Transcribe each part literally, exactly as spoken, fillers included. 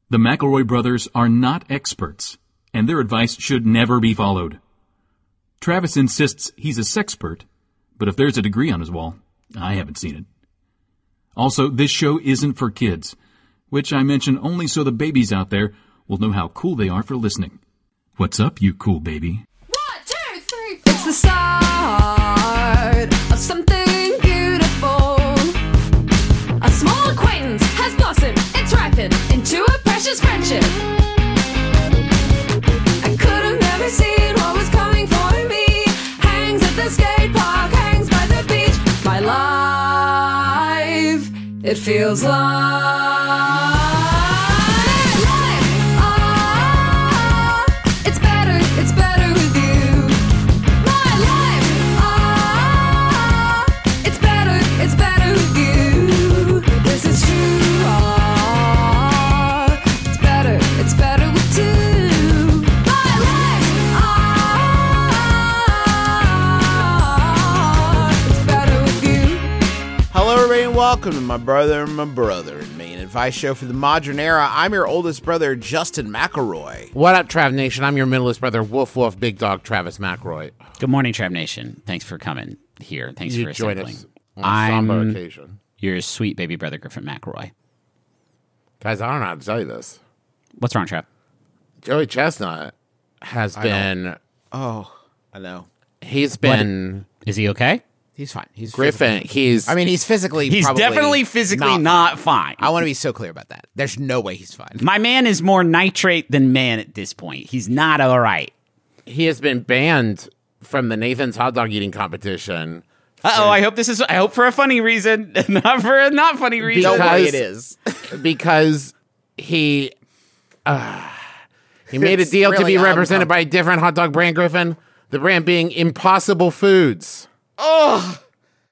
The McElroy brothers are not experts, and their advice should never be followed. Travis insists he's a sexpert, but if there's a degree on his wall, I haven't seen it. Also, this show isn't for kids, which I mention only so the babies out there will know how cool they are for listening. What's up, you cool baby? One, two, three, four. It's the start of something beautiful. A small acquaintance has blossomed, it's ripened into a precious friendship. I could have never seen what was coming for me. Hangs at the skate park, hangs by the beach. My life, it feels like welcome to My Brother and My Brother and Me, an advice show for the modern era. I'm your oldest brother, Justin McElroy. What up, Trav Nation? I'm your middleest brother, Woof Woof, Big Dog Travis McElroy. Good morning, Trav Nation. Thanks for coming here. Thanks you for join assembling. us on a somber I'm occasion. your sweet baby brother, Griffin McElroy. Guys, I don't know how to tell you this. What's wrong, Trav? Joey Chestnut has I been... Oh, I know. He's been... What? Is he okay? He's fine. He's Griffin, physically- he's... I mean, he's physically He's probably definitely physically not, not fine. I want to be so clear about that. There's no way he's fine. My man is more nitrate than man at this point. He's not all right. he has been banned from the Nathan's hot dog eating competition. Uh-oh, I hope this is... I hope for a funny reason, not for a not funny reason. No way Because- it is. because he uh, he made a It's deal to really be represented uncomfortable. by a different hot dog brand, Griffin. The brand being Impossible Foods. Oh,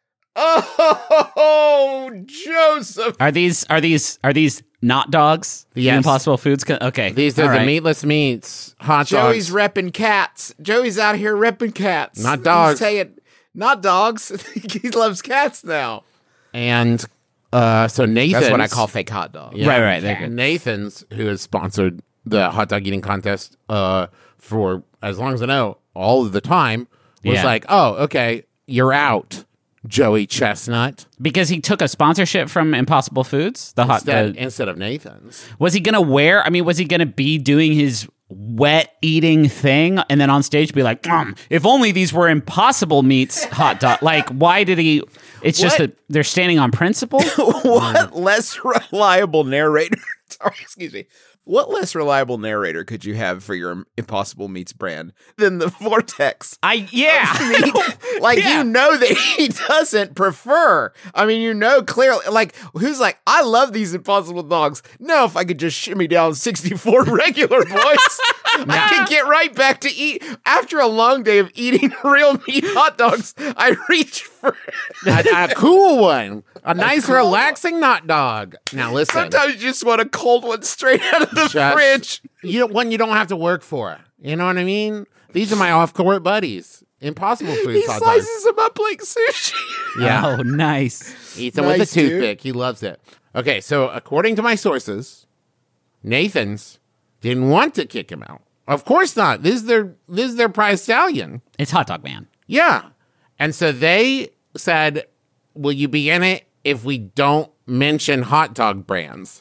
oh, Joseph. Are these... Are these... Are these not dogs? The Yes. Impossible Foods? Co- Okay. These are all the right. meatless meats hot Joey's dogs. repping cats. Joey's out here repping cats. Not dogs. He's saying, not dogs. He loves cats now. And uh, so Nathan's. That's what I call fake hot dog. Yeah. Right, right, they're good. Nathan's, who has sponsored the hot dog eating contest uh, for as long as I know, all of the time, was Yeah. like, oh, okay, you're out, Joey Chestnut. Because he took a sponsorship from Impossible Foods? The hot Instead, the, instead of Nathan's. Was he going to wear, I mean, was he going to be doing his wet eating thing and then on stage be like, um, if only these were Impossible Meats hot dog? Like, why did he, it's just What? that they're standing on principle? What less reliable narrator? Sorry, excuse me. What less reliable narrator could you have for your Impossible Meats brand than the Vortex? I, yeah. Like, Yeah. you know that he doesn't prefer. I mean, you know clearly. Like, who's like, I love these Impossible dogs. No, if I could just shimmy down sixty-four regular boys, I could get right back to eat. After a long day of eating real meat hot dogs, I reach for a, a cool one. A nice, cool relaxing hot dog. Now, listen. Sometimes you just want a cold one straight out of the Just- fridge. You don't, one you don't have to work for. You know what I mean? These are my off-court buddies. Impossible He Foods hot dogs. slices them up like sushi. Yeah. Oh, nice. Eats them Nice, with a dude. toothpick. He loves it. Okay, so according to my sources, Nathan's didn't want to kick him out. Of course not. This is their this is their prize stallion. It's Hot Dog Man. Yeah. And so they said, will you be in it if we don't mention hot dog brands?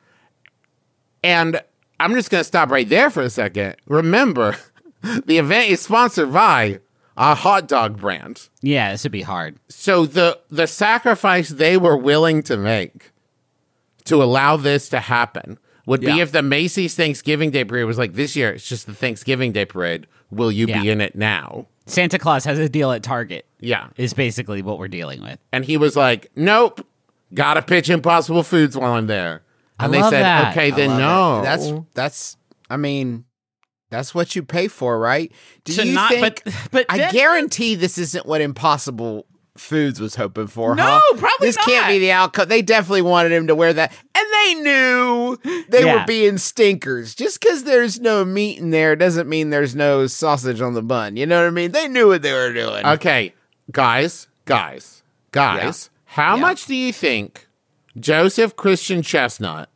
And I'm just going to stop right there for a second. Remember, the event is sponsored by a hot dog brand. Yeah, this would be hard. So the the sacrifice they were willing to make to allow this to happen would be Yeah. if the Macy's Thanksgiving Day Parade was like, this year, it's just the Thanksgiving Day Parade. Will you be Yeah. in it now? Santa Claus has a deal at Target. Yeah. Is basically what we're dealing with. And he was like, nope, gotta pitch Impossible Foods while I'm there. I And they love said, that. okay, I then love no. it. That's that's. I mean, that's what you pay for, right? Do To you not- think? but- but I then- guarantee this isn't what Impossible Foods was hoping for. No, huh? probably This can't not. be the outcome. They definitely wanted him to wear that, and they knew they Yeah. were being stinkers. Just because there's no meat in there doesn't mean there's no sausage on the bun. You know what I mean? They knew what they were doing. Okay, guys, guys, guys, how Yeah. much do you think Joseph Christian Chestnut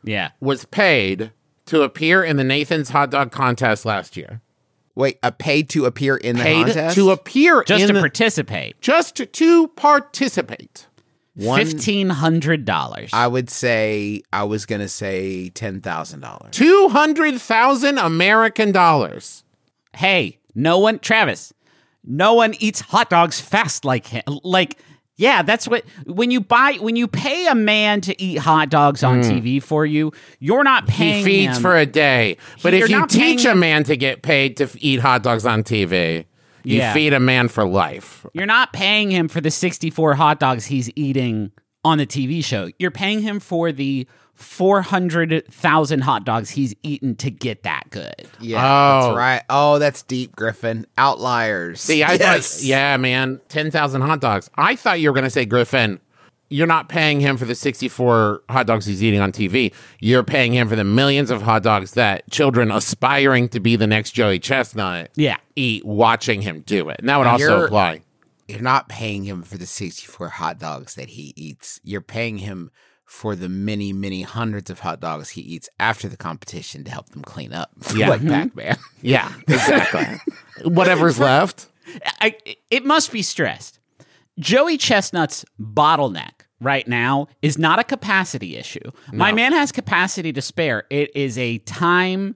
Yeah. was paid to appear in the Nathan's Hot Dog Contest last year. Wait, a paid to appear in the Paid contest? to appear Just in to the, participate. just to, to participate. One- fifteen hundred dollars. I would say, I was going to say ten thousand dollars. two hundred thousand American dollars. Hey, no one, Travis, no one eats hot dogs fast like him. Like, yeah, that's what, when you buy, when you pay a man to eat hot dogs on T V for you, you're not Mm. He paying feeds him. for a day. But You're if you not paying teach a him- man to get paid to f- eat hot dogs on T V, you Yeah. feed a man for life. You're not paying him for the sixty-four hot dogs he's eating on the T V show. You're paying him for the four hundred thousand hot dogs he's eaten to get that good. Yeah, Oh. that's right. Oh, that's deep, Griffin. Outliers. See, I yes. thought, yeah, man, ten thousand hot dogs. I thought you were going to say, Griffin, you're not paying him for the sixty-four hot dogs he's eating on T V. You're paying him for the millions of hot dogs that children aspiring to be the next Joey Chestnut Yeah. eat watching him do it. And that would also You're- apply. You're not paying him for the sixty-four hot dogs that he eats. You're paying him for the many, many hundreds of hot dogs he eats after the competition to help them clean up. Yeah. like Pac-Man. Yeah, exactly. Whatever's left. I, it must be stressed. Joey Chestnut's bottleneck right now is not a capacity issue. My man has capacity to spare. It is a time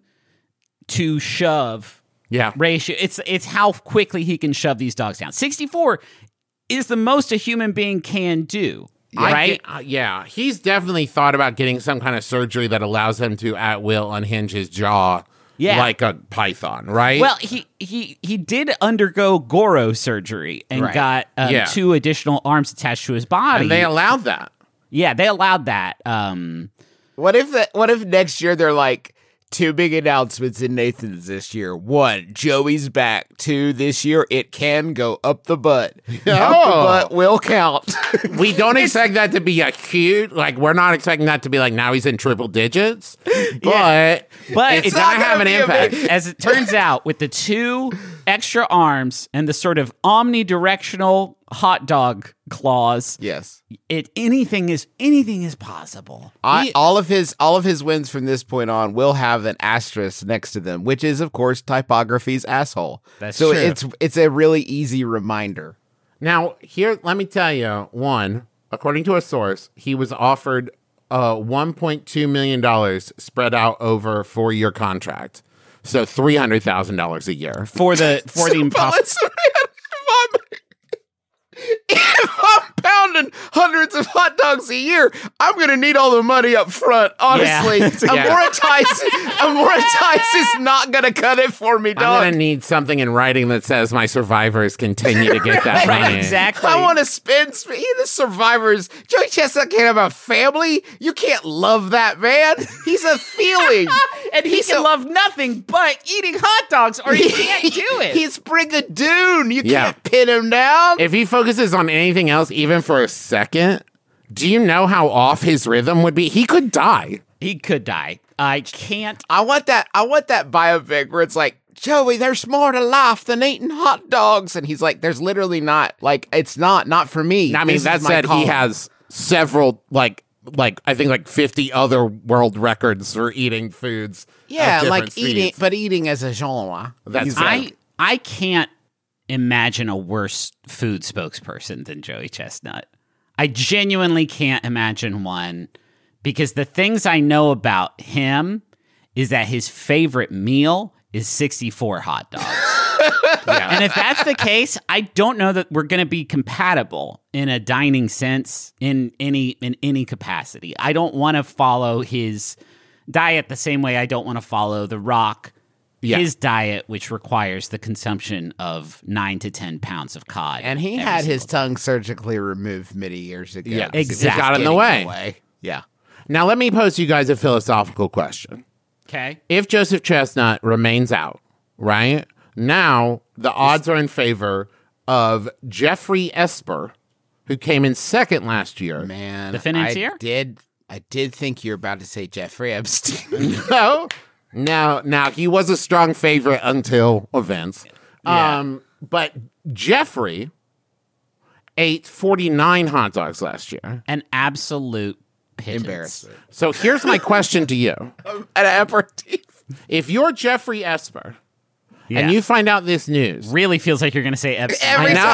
to shove Yeah. ratio. It's it's how quickly he can shove these dogs down. sixty-four is the most a human being can do. I Right? get- uh, yeah, he's definitely thought about getting some kind of surgery that allows him to at will unhinge his jaw Yeah. like a python, right? Well, he he he did undergo Goro surgery and Right. got um, Yeah. two additional arms attached to his body. and they allowed that. yeah, they allowed that. Um, What if the, what if next year they're like, two big announcements in Nathan's this year. One, Joey's back. Two, this year it can go up the butt. Up the Oh. butt will count. We don't expect that to be a huge, like, we're not expecting that to be like now he's in triple digits, but, But it's, it's gonna not have gonna an be a impact. big- as it turns out, with the two extra arms and the sort of omnidirectional hot dog claws, Yes. it anything is anything is possible. I, He- all of his all of his wins from this point on will have an asterisk next to them, which is of course typography's asshole. That's so true. it's it's a really easy reminder. Now, here, let me tell you, one, according to a source, he was offered uh, one point two million dollars spread out over a four-year contract. So three hundred thousand dollars a year. For the for the But impossible. let's- if I'm, if I'm pounding hundreds of hot dogs a year, I'm gonna need all the money up front. Honestly, Yeah. Amortize, Amortize is not gonna cut it for me, I'm dog. going to need something in writing that says my survivors continue to get that money. Exactly. I want to spend sp- he the survivors. Joey Chestnut can't have a family. You can't love that man. He's a feeling, and he He's can a- love nothing but eating hot dogs, or he can't do it. He's Brigadoon. You Yeah. can't pin him down. If he focuses on anything else, even for a second, do you know how off his rhythm would be? He could die. He could die. I can't. I want that. I want that biopic where it's like, Joey, there's more to life than eating hot dogs, and he's like, there's literally not. Like, it's not. Not for me. I mean, This that is my said, he calling. has several, like, like I think like fifty other world records for eating foods. of Yeah, different like eating, speeds. but eating as a genre. That's He's right. I I can't imagine a worse food spokesperson than Joey Chestnut. I genuinely can't imagine one because the things I know about him is that his favorite meal is sixty-four hot dogs. And if that's the case, I don't know that we're going to be compatible in a dining sense in any in any capacity. I don't want to follow his diet the same way I don't want to follow The Rock, Yeah. his diet, which requires the consumption of nine to ten pounds of cod. And he every had his single tongue surgically removed many years ago. Yeah, because exactly. it was Got in the getting way. Yeah. Now, let me pose you guys a philosophical question. day. Okay. If Joseph Chestnut remains out, right, now the odds are in favor of Jeffrey Esper, who came in second last year. Man, The financier? I did. I did think you were about to say Jeffrey Epstein. No. Now, now he was a strong favorite until events. Yeah. Um, but Jeffrey ate forty-nine hot dogs last year. An absolute pigeons. Embarrassment. So here's my question to you. An aperitif. If you're Jeffrey Esper Yeah. and you find out this news, Really feels like you're going to say Epstein. Every I know.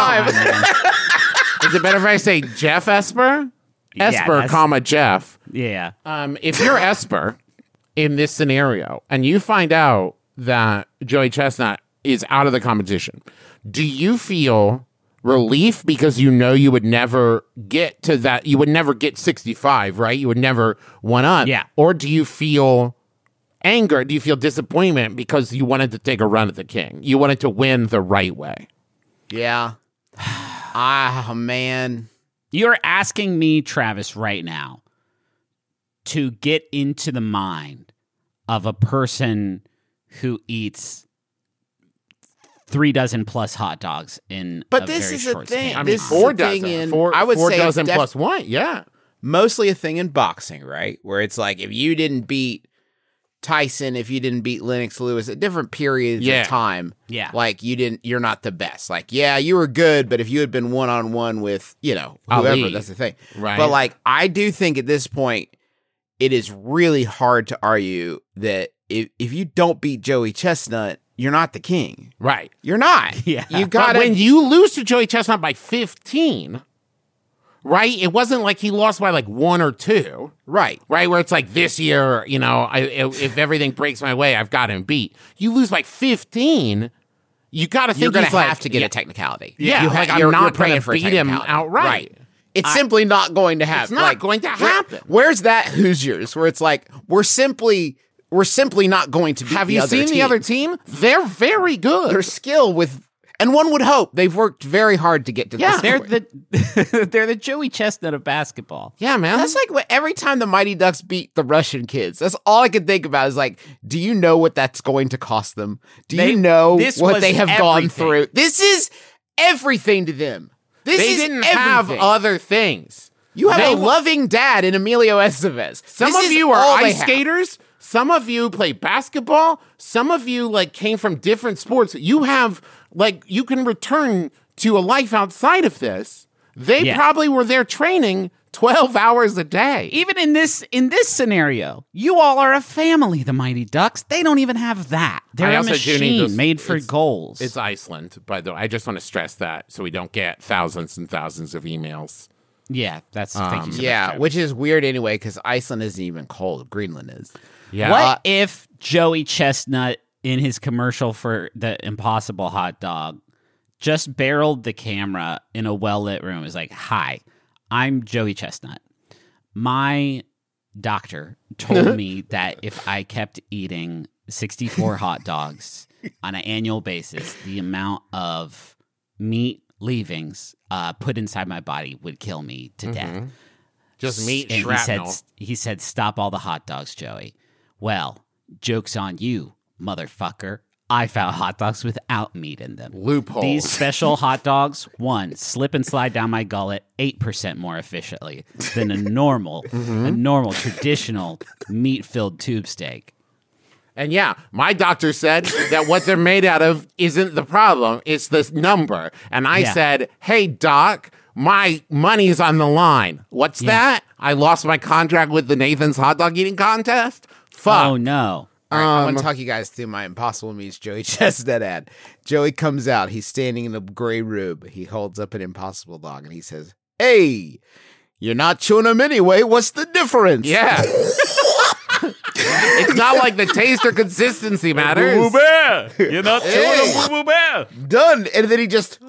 time. is it better if I say Jeff Esper? Yeah, Esper, that's- comma, Jeff. Yeah. Um, if you're Esper in this scenario and you find out that Joey Chestnut is out of the competition, do you feel relief because you know you would never get to that? You would never get sixty-five, right? You would never one up. Yeah. Or do you feel anger? Do you feel disappointment because you wanted to take a run at the king? You wanted to win the right way. Yeah. Ah, man. You're asking me, Travis, right now to get into the mind of a person who eats three dozen plus hot dogs in But a this very is the short thing. span I of mean, time. Four the thing dozen. in- four, I would four say it's dozen def- plus one. Yeah. Mostly a thing in boxing, right? Where it's like if you didn't beat Tyson, if you didn't beat Lennox Lewis at different periods Yeah. of time, Yeah. like you didn't, you're not the best. Like, yeah, you were good, but if you had been one on one with, you know, whoever, Ali. that's the thing. Right. But like, I do think at this point, it is really hard to argue that if if you don't beat Joey Chestnut, you're not the king. Right. You're not. Yeah. You But got when you lose to Joey Chestnut by fifteen, right? It wasn't like he lost by like one or two, right. right? Where it's like this year, you know, I, if if everything breaks my way, I've got him beat. You lose by fifteen, you got to think You're going he's to like, have to get yeah, a technicality. Yeah, you like, I'm you're, not you're gonna praying for a beat him technicality. outright. Right. It's simply not going to happen. It's not like, going to where- happen. where's that Hoosiers? Where it's like we're simply we're simply not going to beat Have the you other seen team. the other team? They're very good. Their skill with, and one would hope they've worked very hard to get to Yeah. this They're point. the they're the Joey Chestnut of basketball. yeah, man. That's like what, every time the Mighty Ducks beat the Russian kids. That's all I can think about is like, do you know what that's going to cost them? Do They- you know this what was they have gone everything. through? This is everything to them. This they is didn't have everything. other things. You have They a wa- loving dad in Emilio Estevez. Some This of is you are all they ice have. skaters. Some of you play basketball. Some of you like came from different sports. You have like you can return to a life outside of this. They Yeah. probably were there training twelve hours a day. Even in this in this scenario, you all are a family, the Mighty Ducks. They don't even have that. They're I a also do need machine to- made for it's- goals. It's Iceland, by the way. I just want to stress that so we don't get thousands and thousands of emails. yeah, that's thank you so much, Yeah, Travis. which is weird anyway because Iceland isn't even cold. Greenland is. Yeah. What Uh, if Joey Chestnut in his commercial for the Impossible hot dog just barreled the camera in a well-lit room? Is like, "Hi, I'm Joey Chestnut. My doctor told me that if I kept eating sixty-four hot dogs on an annual basis, the amount of meat leavings uh, put inside my body would kill me to death." Just meat And shrapnel. He said, he said, "Stop all the hot dogs, Joey." Well, joke's on you, motherfucker. I found hot dogs without meat in them. Loophole. These special hot dogs, one, slip and slide down my gullet eight percent more efficiently than a normal, a normal, traditional meat-filled tube steak. And yeah, my doctor said that what they're made out of isn't the problem, it's this number. And I Yeah. said, hey, doc, my money's on the line. What's Yeah. that? I lost my contract with the Nathan's hot dog eating contest? Fuck. Oh, no. All right, I Um, want to talk you guys through my Impossible Meets Joey Chestnut ad. Joey comes out. He's standing in a gray robe. He holds up an Impossible dog and he says, "Hey, you're not chewing them anyway. What's the difference?" Yeah. It's not like the taste or consistency matters. bear! You're not Hey. a boo-boo bear! Done. And then he just.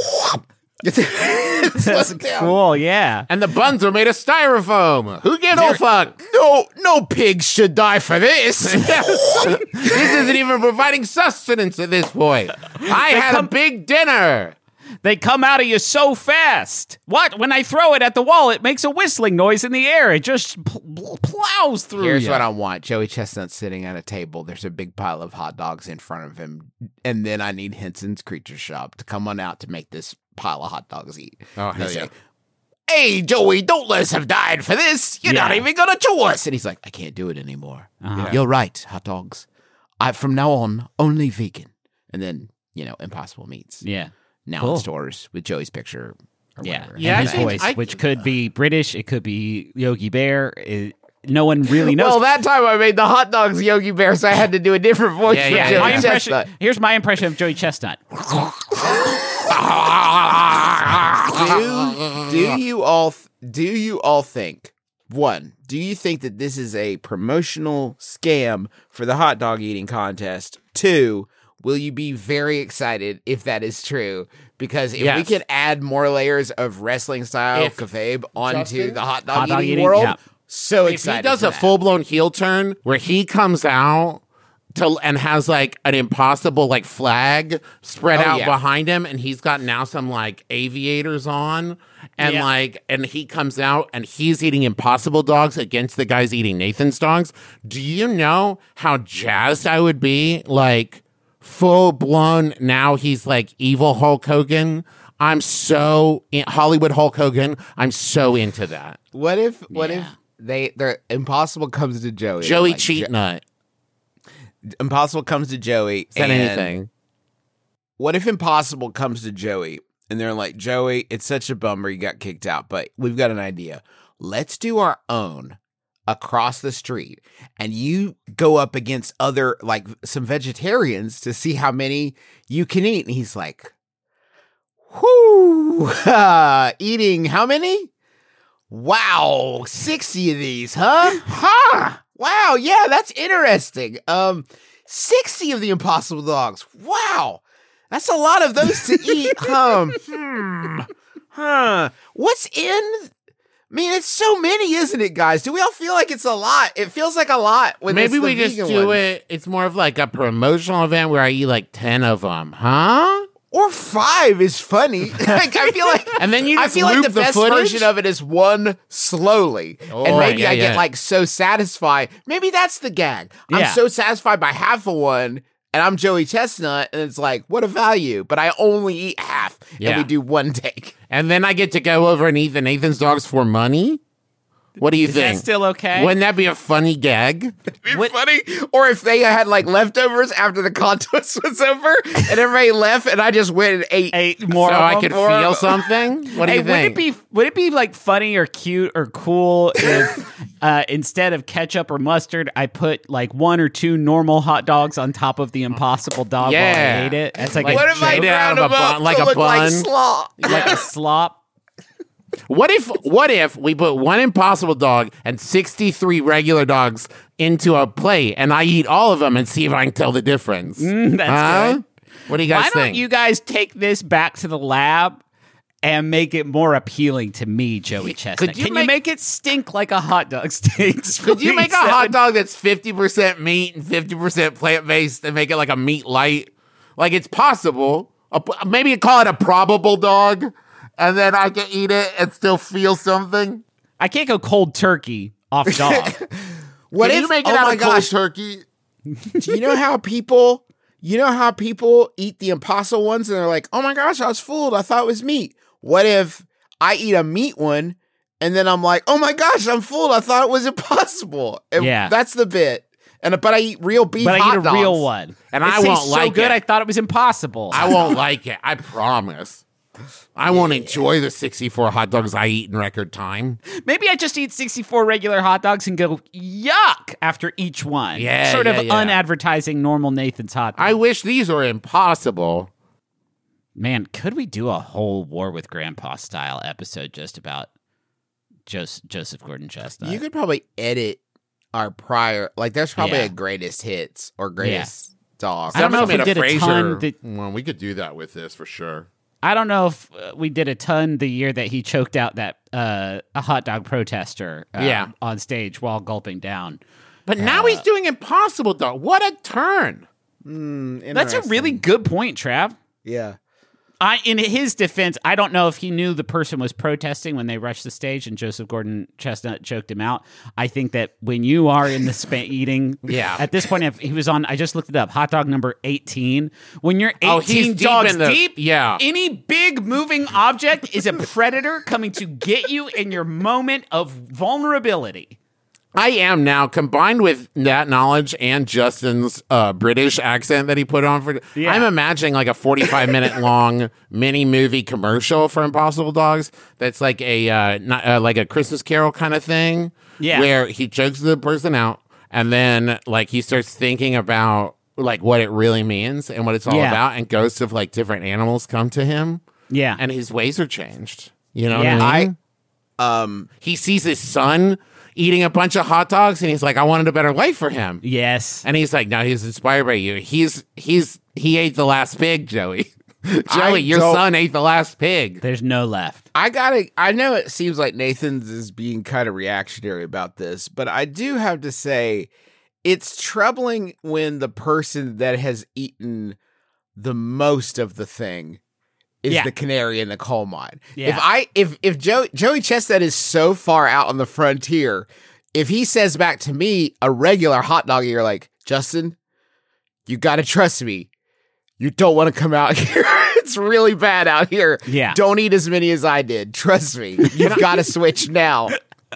That's cool, yeah. And the buns are made of styrofoam. Who get all fuck? No, no pigs should die for this. This isn't even providing sustenance at this point. I had come- a big dinner. They come out of you so fast. What? When I throw it at the wall, it makes a whistling noise in the air. It just pl- pl- plows through Here's you. what I want. Joey Chestnut sitting at a table. There's a big pile of hot dogs in front of him. And then I need Henson's Creature Shop to come on out to make this pile of hot dogs eat. Oh, And hell he's yeah. like, "Hey, Joey, don't let us have died for this. You're not Yeah. even going to chew us." And he's like, "I can't do it anymore." Uh-huh. You're right, hot dogs. I From now on, only vegan. And then, you know, Impossible Meats. Yeah. Now Cool. in stores with Joey's picture. or Yeah, whatever. and Yeah, I his think voice, I- which could be British, it could be Yogi Bear. It, no one really knows. Well, that time I made the hot dogs Yogi Bear, so I had to do a different voice Yeah, for yeah, Joey my yeah. impression. Chestnut. Here's my impression of Joey Chestnut. do, do you all th- do you all think, one, do you think that this is a promotional scam for the hot dog eating contest? Two, will you be very excited if that is true? Because if we Yes. can add more layers of wrestling style If- kayfabe onto Justin? the hot dog Hot dog eating, eating, world, yeah. so If excited. he does for a that. full blown heel turn where he comes out to and has like an impossible like flag spread Oh, out yeah. behind him, and he's got now some like aviators on, and Yeah. like and he comes out and he's eating impossible dogs against the guys eating Nathan's dogs. Do you know how jazzed I would be? Like full blown. Now he's like evil Hulk Hogan. I'm so in, Hollywood Hulk Hogan. I'm so into that. What if what Yeah. if they their impossible comes to Joey? Joey like, Cheat Jo- Nut. Impossible comes to Joey. Said and anything. What if Impossible comes to Joey and they're like, Joey, it's such a bummer you got kicked out, but we've got an idea. Let's do our own across the street, and you go up against other, like some vegetarians to see how many you can eat. And he's like, whoo, eating how many? Wow, sixty of these, huh? Huh? Wow, yeah, that's interesting. Um, sixty of the Impossible Dogs. Wow, that's a lot of those to eat. Um, hmm, huh? What's in? I mean, it's so many, isn't it, guys? Do we all feel like it's a lot? It feels like a lot. When Maybe it's the we just vegan do ones. it. It's more of like a promotional event where I eat like ten of them, huh? Or five is funny. Like I feel like, And then you I just feel like loop the the best footage? version of it is one slowly, Oh, and maybe yeah, I yeah. get like so satisfied. Maybe that's the gag. I'm Yeah. so satisfied by half of one, and I'm Joey Chestnut, and it's like what a value. But I only eat half, and Yeah. we do one take. And then I get to go over and eat the Nathan's dogs for money. What do you Is think? that still okay? Wouldn't that be a funny gag? It'd be funny. Or if they had like leftovers after the contest was over, and everybody left, and I just went and ate. Eight more. so of I them? could Or- feel something. What do Hey, you would think? it be would it be like funny or cute or cool if uh, instead of ketchup or mustard, I put like one or two normal hot dogs on top of the Impossible dog while Yeah. I ate it? That's like, Like, a What if I made it out ground of a them up bun- like to a look like bun? slop? like a slop. What if what if we put one impossible dog and sixty-three regular dogs into a plate and I eat all of them and see if I can tell the difference? Mm, that's Huh? good. What do you guys Why don't think? you guys take this back to the lab and make it more appealing to me, Joey Chestnut? Could you Can make- you make it stink like a hot dog stinks? Could you make a please? hot dog that's fifty percent meat and fifty percent plant-based and make it like a meat light? Like it's possible. A, maybe call it a probable dog and then I can eat it and still feel something. I can't go cold turkey off dog. What Can if you make it oh out my of cold gosh, turkey? do you know how people you know how people eat the impossible ones and they're like, oh my gosh, I was fooled, I thought it was meat. What if I eat a meat one and then I'm like, oh my gosh, I'm fooled, I thought it was impossible. And Yeah. that's the bit. And but I eat real beef but I hot eat a dogs. real one, And It I tastes won't so like good. it. I thought it was impossible. I won't like it. I promise. I won't enjoy the sixty-four hot dogs I eat in record time. Maybe I just eat sixty-four regular hot dogs and go yuck after each one. Yeah, sort yeah, of yeah. unadvertising normal Nathan's hot dog. I wish these were impossible. Man, could we do a whole War with Grandpa style episode just about Jos- Joseph Gordon-Chestnut? You could probably edit our prior like there's probably Yeah. a greatest hits or greatest dogs. I don't know if we Somebody did a made ton Frasier- that- Well, we could do that with this for sure. I don't know if uh, we did a ton the year that he choked out that uh, a hot dog protester uh, Yeah. on stage while gulping down. But now he's doing impossible dog. What a turn. That's a really good point, Trav. yeah. I, in his defense, I don't know if he knew the person was protesting when they rushed the stage and Joseph Gordon-Chestnut choked him out. I think that when you are in the spa eating, Yeah. at this point, if he was on, I just looked it up, hot dog number eighteen. When you're eighteen Oh, he's deep dogs in the- deep, yeah. any big moving object is a predator coming to get you in your moment of vulnerability. I am now, combined with that knowledge and Justin's uh, British accent that he put on for. Yeah. I'm imagining like a forty-five minute long mini movie commercial for Impossible Dogs. That's like a uh, not, uh, like a Christmas Carol kind of thing. Yeah. Where he chokes the person out, and then like he starts thinking about like what it really means and what it's all Yeah. about, and ghosts of like different animals come to him, Yeah. and his ways are changed. You know Yeah. what I mean? Um, He sees his son eating a bunch of hot dogs, and he's like, I wanted a better life for him. yes. And he's like, no, he's inspired by you. He's he's he ate the last pig, Joey. Joey, I your don't- son ate the last pig. There's no left. I gotta. I know it seems like Nathan's is being kind of reactionary about this, but I do have to say, it's troubling when the person that has eaten the most of the thing is Yeah. the canary in the coal mine. Yeah. If I if if Joe, Joey Chestnut is so far out on the frontier, if he says back to me a regular hot dog, you're like, Justin, you got to trust me. You don't want to come out here. It's really bad out here. Yeah. Don't eat as many as I did. Trust me. You've got to switch now.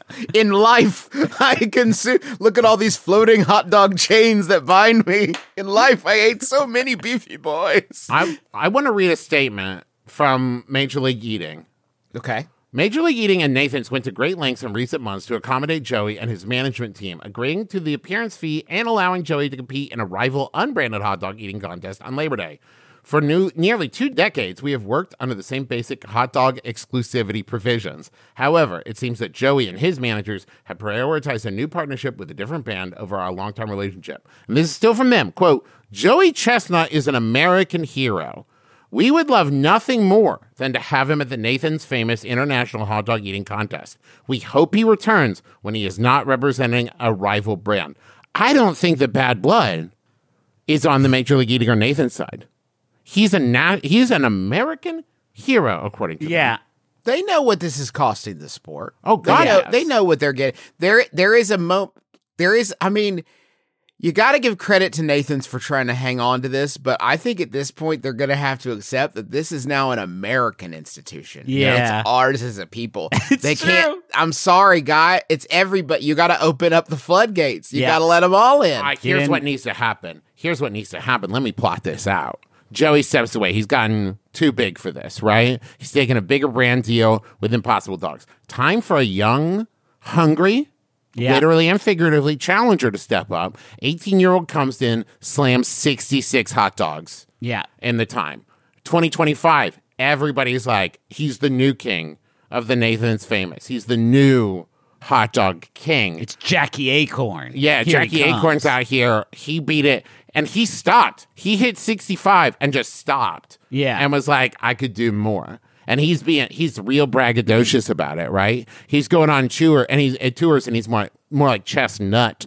In life, I consume. Look at all these floating hot dog chains that bind me. In life, I ate so many beefy boys. I I want to read a statement from Major League Eating. Okay. Major League Eating and Nathan's went to great lengths in recent months to accommodate Joey and his management team, agreeing to the appearance fee and allowing Joey to compete in a rival unbranded hot dog eating contest on Labor Day. For new, nearly two decades, we have worked under the same basic hot dog exclusivity provisions. However, it seems that Joey and his managers have prioritized a new partnership with a different band over our long-term relationship. And this is still from them. Quote, Joey Chestnut is an American hero. We would love nothing more than to have him at the Nathan's famous International Hot Dog Eating Contest. We hope he returns when he is not representing a rival brand. I don't think that Bad Blood is on the Major League Eating or Nathan's side. He's a na- he's an American hero, according to them. Yeah. They know what this is costing the sport. Oh, They God, know, yes. they know what they're getting. There, there is a mo. There is. I mean, you got to give credit to Nathan's for trying to hang on to this, but I think at this point they're going to have to accept that this is now an American institution. You know, Yeah. it's ours as a people. It's they true. can't. I'm sorry, guy. It's everybody. You got to open up the floodgates. You Yeah. got to let them all in. All right, here's in. what needs to happen. Here's what needs to happen. Let me plot this out. Joey steps away. He's gotten too big for this, right? He's taking a bigger brand deal with Impossible Dogs. Time for a young, hungry, Yeah. literally and figuratively, challenger to step up. eighteen-year-old comes in, slams sixty-six hot dogs Yeah. in the time. twenty twenty-five, everybody's like, he's the new king of the Nathan's Famous. He's the new hot dog king. It's Jackie Acorn. Yeah, Here he Jackie comes. Acorn's out here. He beat it, and he stopped. He hit sixty-five and just stopped. Yeah. and was like, I could do more. And he's being he's real braggadocious about it, right? He's going on tour, and he's at tours, and he's more more like Chestnut,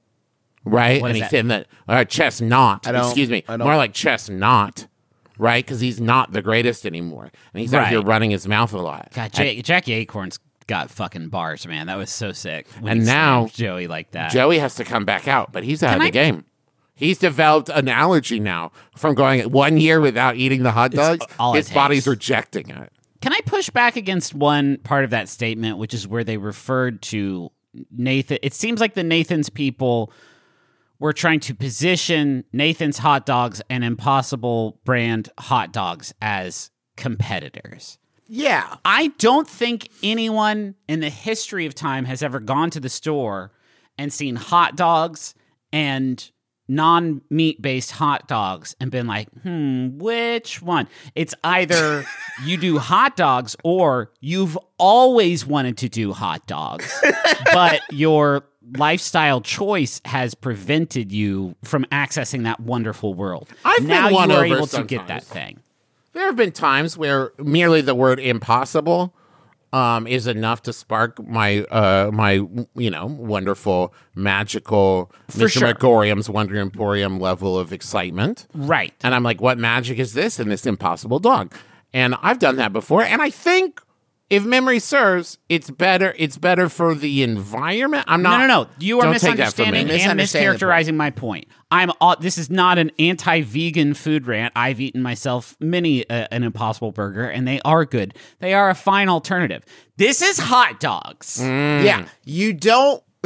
right? What and is he's that? in the uh, Chestnut. I don't- Excuse me, I don't- more like Chestnut, right? Because he's not the greatest anymore, and he's out Right. here running his mouth a lot. God, And Ja- Jackie Acorn's got fucking bars, man. That was so sick. when And he now- slammed Joey like that. Joey has to come back out, but he's out Can of the I- game. He's developed an allergy now from going one year without eating the hot dogs. all it His body's takes. rejecting it. Can I push back against one part of that statement, which is where they referred to Nathan? It seems like the Nathan's people were trying to position Nathan's hot dogs and Impossible brand hot dogs as competitors. yeah. I don't think anyone in the history of time has ever gone to the store and seen hot dogs and non-meat based hot dogs and been like, hmm, which one? It's either you do hot dogs or you've always wanted to do hot dogs, but your lifestyle choice has prevented you from accessing that wonderful world. I've been now won you are over able to get that sometimes. thing. There have been times where merely the word impossible um, is enough to spark my, uh, my, you know, wonderful, magical Mister sure. Megorium's Wonder Emporium level of excitement. Right. And I'm like, what magic is this in this impossible dog? And I've done that before. And I think, if memory serves, it's better. It's better for the environment. I'm not. No, no, no. You are don't take that from me. misunderstanding and Misunderstanding the mischaracterizing my point. I'm. All, this is not an anti-vegan food rant. I've eaten myself many uh, an Impossible Burger, and they are good. They are a fine alternative. This is hot dogs. Mm. Yeah, you don't.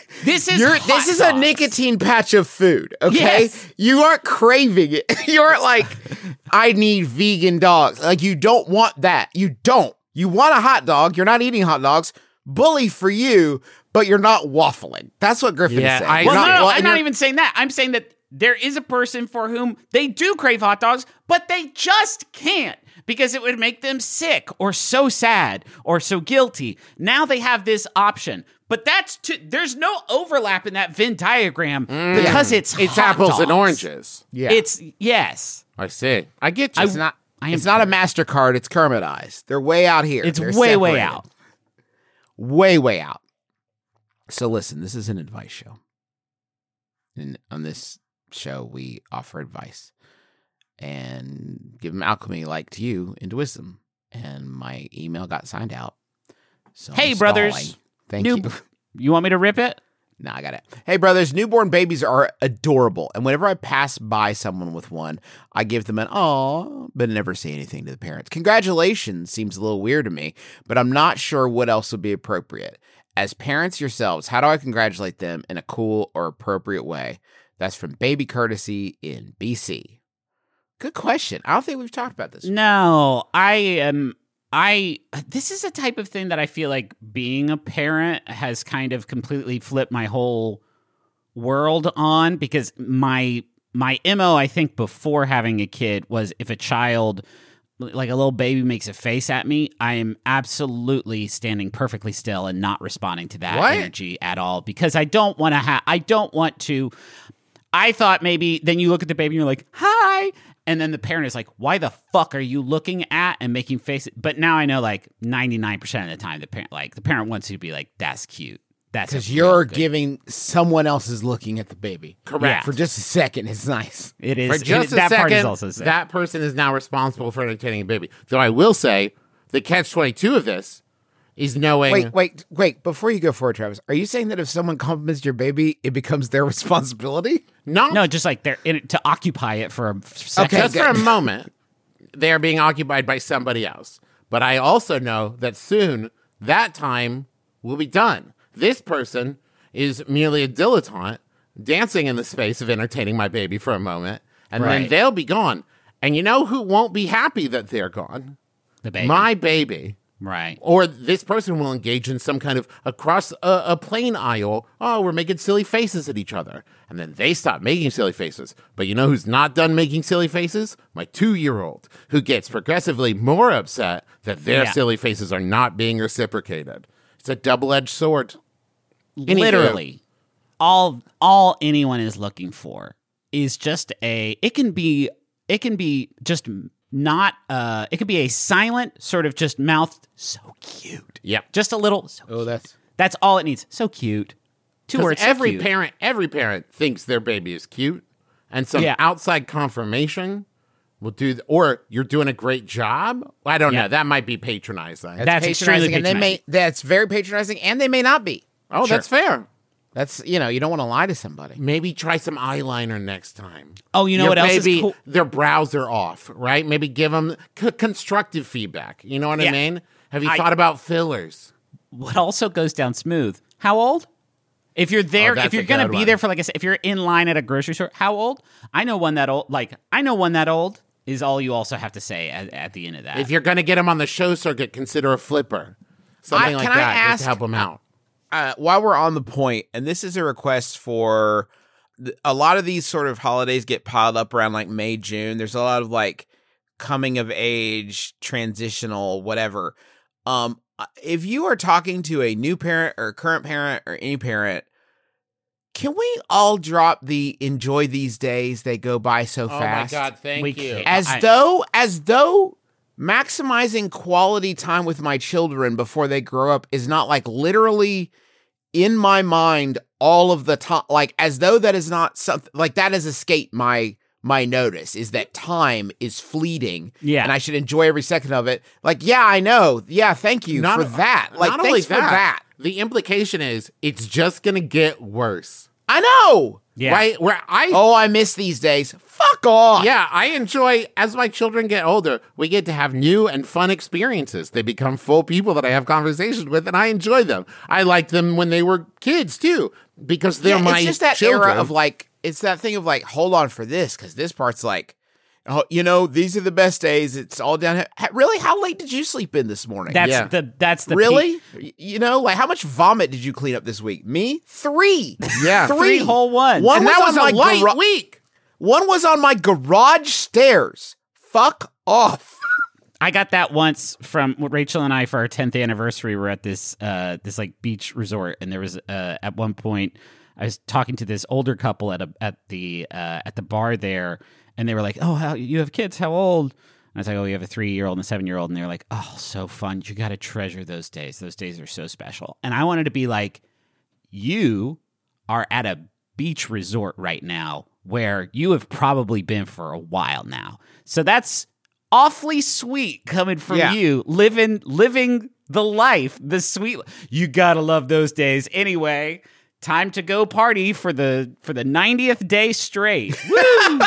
This is You're, hot this is a dogs. nicotine patch of food, okay? Yes. You aren't craving it. You aren't like, I need vegan dogs. Like, you don't want that. You don't. You want a hot dog. You're not eating hot dogs. Bully for you, but you're not waffling. That's what Griffin Yeah, is saying. I- You're Well, not no, no, wa- I'm and not you're- even saying that. I'm saying that there is a person for whom they do crave hot dogs, but they just can't because it would make them sick or so sad or so guilty. Now they have this option. But that's too, there's no overlap in that Venn diagram because it's It's hot apples and dogs. oranges. Yeah. It's yes. I see. I get you. It's not, I am it's not a curious. MasterCard. It's Kermitized. They're way out here. It's They're way way separated. out. Way, way out. So listen, this is an advice show. And on this show, we offer advice and give them alchemy like to you into wisdom. And my email got signed out. So Hey, I'm brothers. stalling. Thank New- you. You want me to rip it? No, I got it. Hey, brothers, newborn babies are adorable. And whenever I pass by someone with one, I give them an aw, but never say anything to the parents. Congratulations seems a little weird to me, but I'm not sure what else would be appropriate. As parents yourselves, how do I congratulate them in a cool or appropriate way? That's from Baby Courtesy in B C. Good question. I don't think we've talked about this. No, I am. I this is a type of thing that I feel like being a parent has kind of completely flipped my whole world on, because my my M O I think before having a kid was if a child, like a little baby, makes a face at me, I am absolutely standing perfectly still and not responding to that What? energy at all, because I don't want to have I don't want to I thought maybe then you look at the baby and you're like, hi. And then the parent is like, why the fuck are you looking at and making faces? But now I know like ninety-nine percent of the time, the parent, like the parent wants you to be like, that's cute. That's a Because real you're good- giving someone else is looking at the baby. Correct. For just a second. It's nice. It is. For just it- a that part is second, also sad. that person is now responsible for entertaining a baby. Though I will say, the catch twenty-two of this is knowing. Wait, wait, wait. Before you go forward, Travis, are you saying that if someone compliments your baby, it becomes their responsibility? not No, just like they're in it to occupy it for a second. Okay, just good. for a moment, they are being occupied by somebody else. But I also know that soon that time will be done. This person is merely a dilettante dancing in the space of entertaining my baby for a moment, and then Right. they'll be gone. And you know who won't be happy that they're gone? The baby. My baby. right. Or this person will engage in some kind of across a, a plane aisle. Oh, we're making silly faces at each other. And then they stop making silly faces. But you know who's not done making silly faces? My two-year-old, who gets progressively more upset that their Yeah. silly faces are not being reciprocated. It's a double-edged sword. Anywho. Literally, all all anyone is looking for is just a. It can be. It can be just not. Uh, it could be a silent sort of just mouth. So cute. Yep. Just a little. So Oh, that's That's all it needs. So cute. Two 'Cause words. every cute. parent, every parent thinks their baby is cute, and some Yeah. outside confirmation will do. Th- or you're doing a great job. I don't Yeah. know. That might be patronizing. That's extremely and they may that's very patronizing, and they may not be. oh, that's fair. That's you know you don't want to lie to somebody. Maybe try some eyeliner next time. Oh, you know Your what else is baby, cool? Their brows are off, right? Maybe give them c- constructive feedback. You know what I Yeah. mean? Have you I- thought about fillers? What also goes down smooth? How old? If you're there, Oh, that's if you're a gonna good be one. there for like I said, if you're in line at a grocery store, how old? I know one that old. Like I know one that old is all you also have to say at, at the end of that. If you're going to get them on the show circuit, consider a flipper. Something I- like can I that just ask- to help them out. Uh, while we're on the point, and this is a request for th- a lot of these sort of holidays get piled up around like May, June. There's a lot of like coming of age, transitional, whatever. Um, if you are talking to a new parent or current parent or any parent, can we all drop the enjoy these days? They go by so Oh fast. my God, thank We you. can't. As I- though, as though maximizing quality time with my children before they grow up is not like literally in my mind all of the time. Like as though that is not something like that has escaped my my notice. Is that time is fleeting? Yeah. and I should enjoy every second of it. Like, yeah, I know. Yeah, thank you Not- for that. Like, not thanks only for that. The implication is it's just going to get worse. I know. Yeah. right? Where I Oh, I miss these days. Fuck off. Yeah, I enjoy, as my children get older, we get to have new and fun experiences. They become full people that I have conversations with, and I enjoy them. I liked them when they were kids, too, because they're Yeah, my it's just that children. era of like, it's that thing of like, hold on for this, because this part's like, oh, you know, these are the best days. It's all down. Ha- Really? How late did you sleep in this morning? That's Yeah. the that's the really? peak. Y- You know, like how much vomit did you clean up this week? Me? Three. Yeah. Three. Three whole ones. One and was that was on a my light gara- week. One was on my garage stairs. Fuck off. I got that once from Rachel and I for our tenth anniversary. We're at this uh this like beach resort, and there was uh at one point I was talking to this older couple at a at the uh at the bar there, and they were like, "Oh, how you have kids? How old?" And I was like, "Oh, we have a three year old and a seven year old," and they're like, "Oh, so fun! You got to treasure those days. Those days are so special." And I wanted to be like, "You are at a beach resort right now where you have probably been for a while now, so that's awfully sweet coming from Yeah. you, living living the life, the sweet. You gotta love those days. Anyway, time to go party for the for the ninetieth day straight. Woo!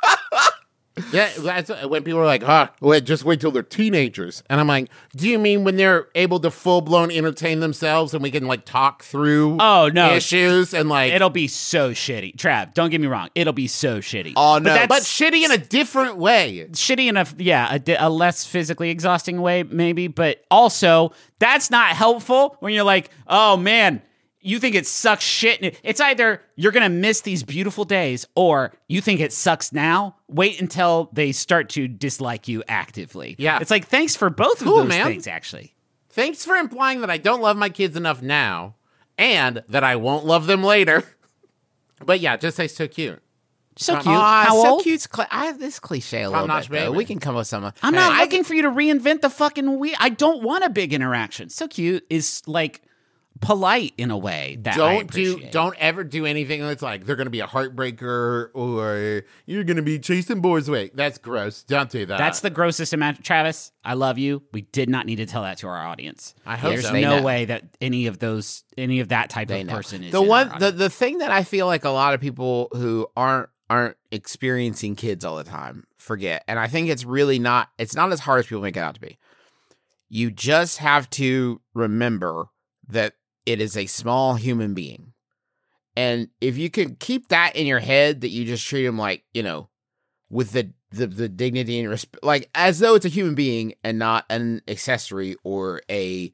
Yeah, that's when people are like, huh, wait, just wait till they're teenagers. And I'm like, do you mean when they're able to full blown entertain themselves and we can like talk through Oh, no. issues and like It'll be so shitty. Trav, don't get me wrong. It'll be so shitty. Oh, no. But that's but shitty in a different way. shitty enough, yeah, a, di- a less physically exhausting way, maybe. But also, that's not helpful when you're like, oh man, you think it sucks shit. It's either you're going to miss these beautiful days or you think it sucks now. Wait until they start to dislike you actively. Yeah. It's like, thanks for both Cool, of those man. things, actually. Thanks for implying that I don't love my kids enough now and that I won't love them later. But yeah, just say so cute. So Top- cute. Ah, How so old? cute's cli- I have this cliche a little Top-notch bit. Though. baby. We can come up with some. I'm not Hey, I looking for you to reinvent the fucking wheel. I don't want a big interaction. So cute is like polite in a way that I Don't do appreciate. don't ever do anything that's like they're gonna be a heartbreaker or you're gonna be chasing boys away. That's gross. Don't do that. That's the grossest imagine. Travis, I love you. We did not need to tell that to our audience. I hope There's so. They no know. way that any of those, any of that type They of know. person is the in one. our The, audience. the thing that I feel like a lot of people who aren't aren't experiencing kids all the time forget, and I think it's really not. It's not as hard as people make it out to be. You just have to remember that it is a small human being. And if you can keep that in your head, that you just treat them like, you know, with the, the, the dignity and respect, like as though it's a human being and not an accessory or a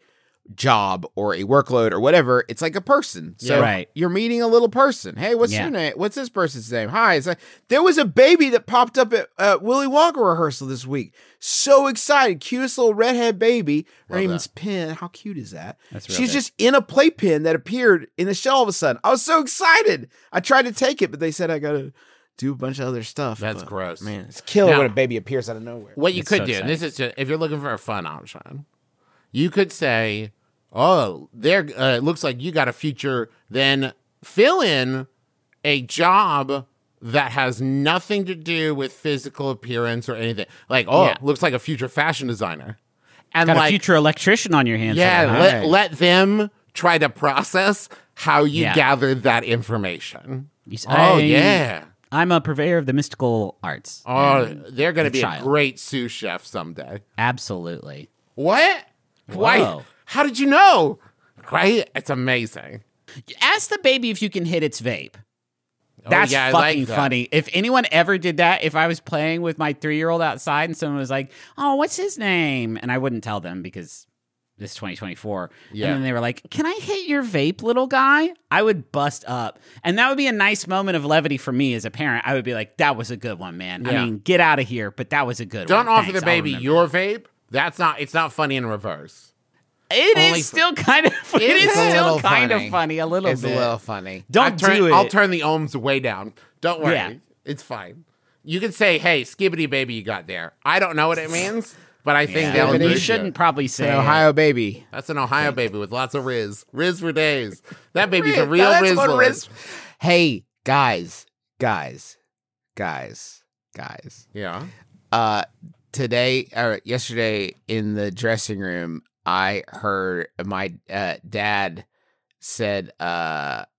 job or a workload or whatever. It's like a person. So Yeah. Right. you're meeting a little person. Hey, what's Yeah. your name? What's this person's name? Hi. It's like, there was a baby that popped up at uh, Willy Wonka rehearsal this week. So excited. Cutest little redhead baby. Her Love name's Pin. How cute is that? That's real She's good. just in a playpen that appeared in the show all of a sudden. I was so excited. I tried to take it, but they said I got to do a bunch of other stuff. That's But, gross. Man, it's killer Now- when a baby appears out of nowhere. What you It's could so do, sad. and this is just, if you're looking for a fun option, you could say, oh, there, uh, it looks like you got a future, then fill in a job that has nothing to do with physical appearance or anything. Like, oh, Yeah. looks like a future fashion designer. And Got like, a future electrician on your hands. yeah, for that. let, Right. let them try to process how you Yeah. gathered that information. You s- Oh, I- yeah. I'm a purveyor of the mystical arts. Oh, they're going to the be child. a great sous chef someday. Absolutely. What? Why? Whoa. How did you know? Right? It's amazing. Ask the baby if you can hit its vape. That's Oh, yeah, I like fucking that. funny. If anyone ever did that, if I was playing with my three-year-old outside and someone was like, "Oh, what's his name?" and I wouldn't tell them because this is twenty twenty-four. Yeah. And then they were like, "Can I hit your vape, little guy?" I would bust up. And that would be a nice moment of levity for me as a parent. I would be like, "That was a good one, man. I Yeah. mean, get out of here, but that was a good Don't one. offer Thanks, the I'll baby remember." your vape. That's not. It's not funny in reverse. It only is for- still kind of it is It's a still little kind funny. of funny a little It's bit. a little funny. Don't I'll turn, do it. I'll turn the ohms way down. Don't worry. Yeah. It's fine. You can say, "Hey, skibbity baby, you got there." I don't know what it means, but I think Yeah. they'll Skibbity. You lose shouldn't you. probably say An it. Ohio baby. That's an Ohio baby with lots of Riz. Riz for days. That baby's a Riz, real that's Riz what Lord. Riz- Hey, guys, guys, guys, guys. Yeah. Uh, today or yesterday in the dressing room, I heard my uh, dad said, uh,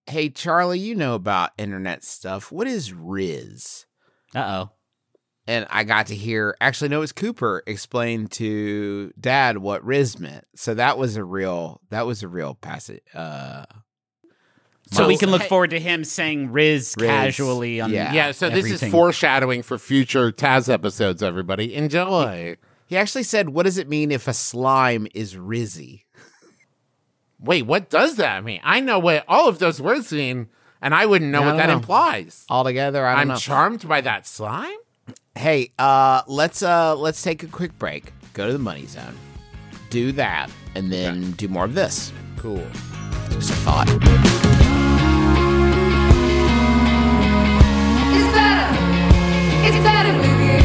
Hey, Charlie, you know about internet stuff. What is Riz? Uh-oh. And I got to hear, actually, no, it was Cooper explain to Dad what Riz meant. So that was a real, that was a real passage. Uh, So we can look hey- forward to him saying Riz, Riz, casually on yeah. Yeah, so this is everything. foreshadowing for future Taz episodes, everybody. Enjoy. he actually said, what does it mean if a slime is Rizzy? Wait, what does that mean? I know what all of those words mean, and I wouldn't know I what don't that know. implies. Altogether, I don't I'm know. charmed by that slime? Hey, uh, let's uh, let's take a quick break. Go to the money zone, do that, and then do more of this. Cool. Just a thought. It's better. It's better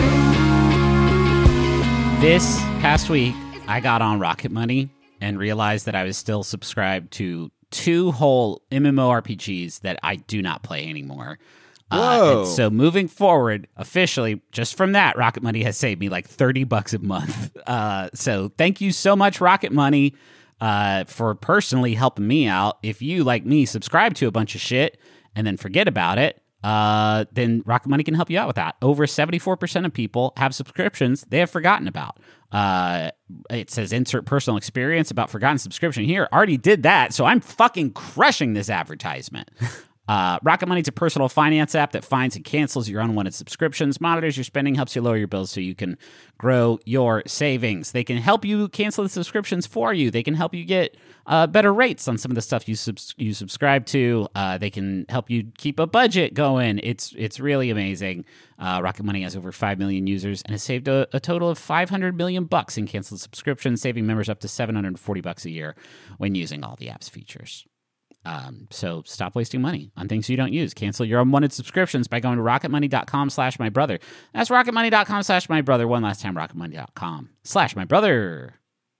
with you. This past week, I got on Rocket Money and realized that I was still subscribed to two whole MMORPGs that I do not play anymore. Uh, Whoa. and so moving forward, officially, just from that, Rocket Money has saved me like thirty bucks a month. Uh, so thank you so much, Rocket Money, uh, for personally helping me out. If you, like me, subscribe to a bunch of shit and then forget about it, uh, then Rocket Money can help you out with that. Over seventy-four percent of people have subscriptions they have forgotten about. Uh, it says insert personal experience about forgotten subscription here. Already did that, so I'm fucking crushing this advertisement. Uh, Rocket Money's a personal finance app that finds and cancels your unwanted subscriptions, monitors your spending, helps you lower your bills so you can grow your savings. They can help you cancel the subscriptions for you. They can help you get uh, better rates on some of the stuff you subs- you subscribe to. Uh, they can help you keep a budget going. It's it's really amazing. Uh, Rocket Money has over five million users and has saved a, a total of five hundred million bucks in canceled subscriptions, saving members up to seven hundred forty bucks a year when using all the app's features. Um, so stop wasting money on things you don't use. Cancel your unwanted subscriptions by going to rocketmoney.com slash my brother. That's rocketmoney.com slash my brother. One last time, rocketmoney.com slash my brother.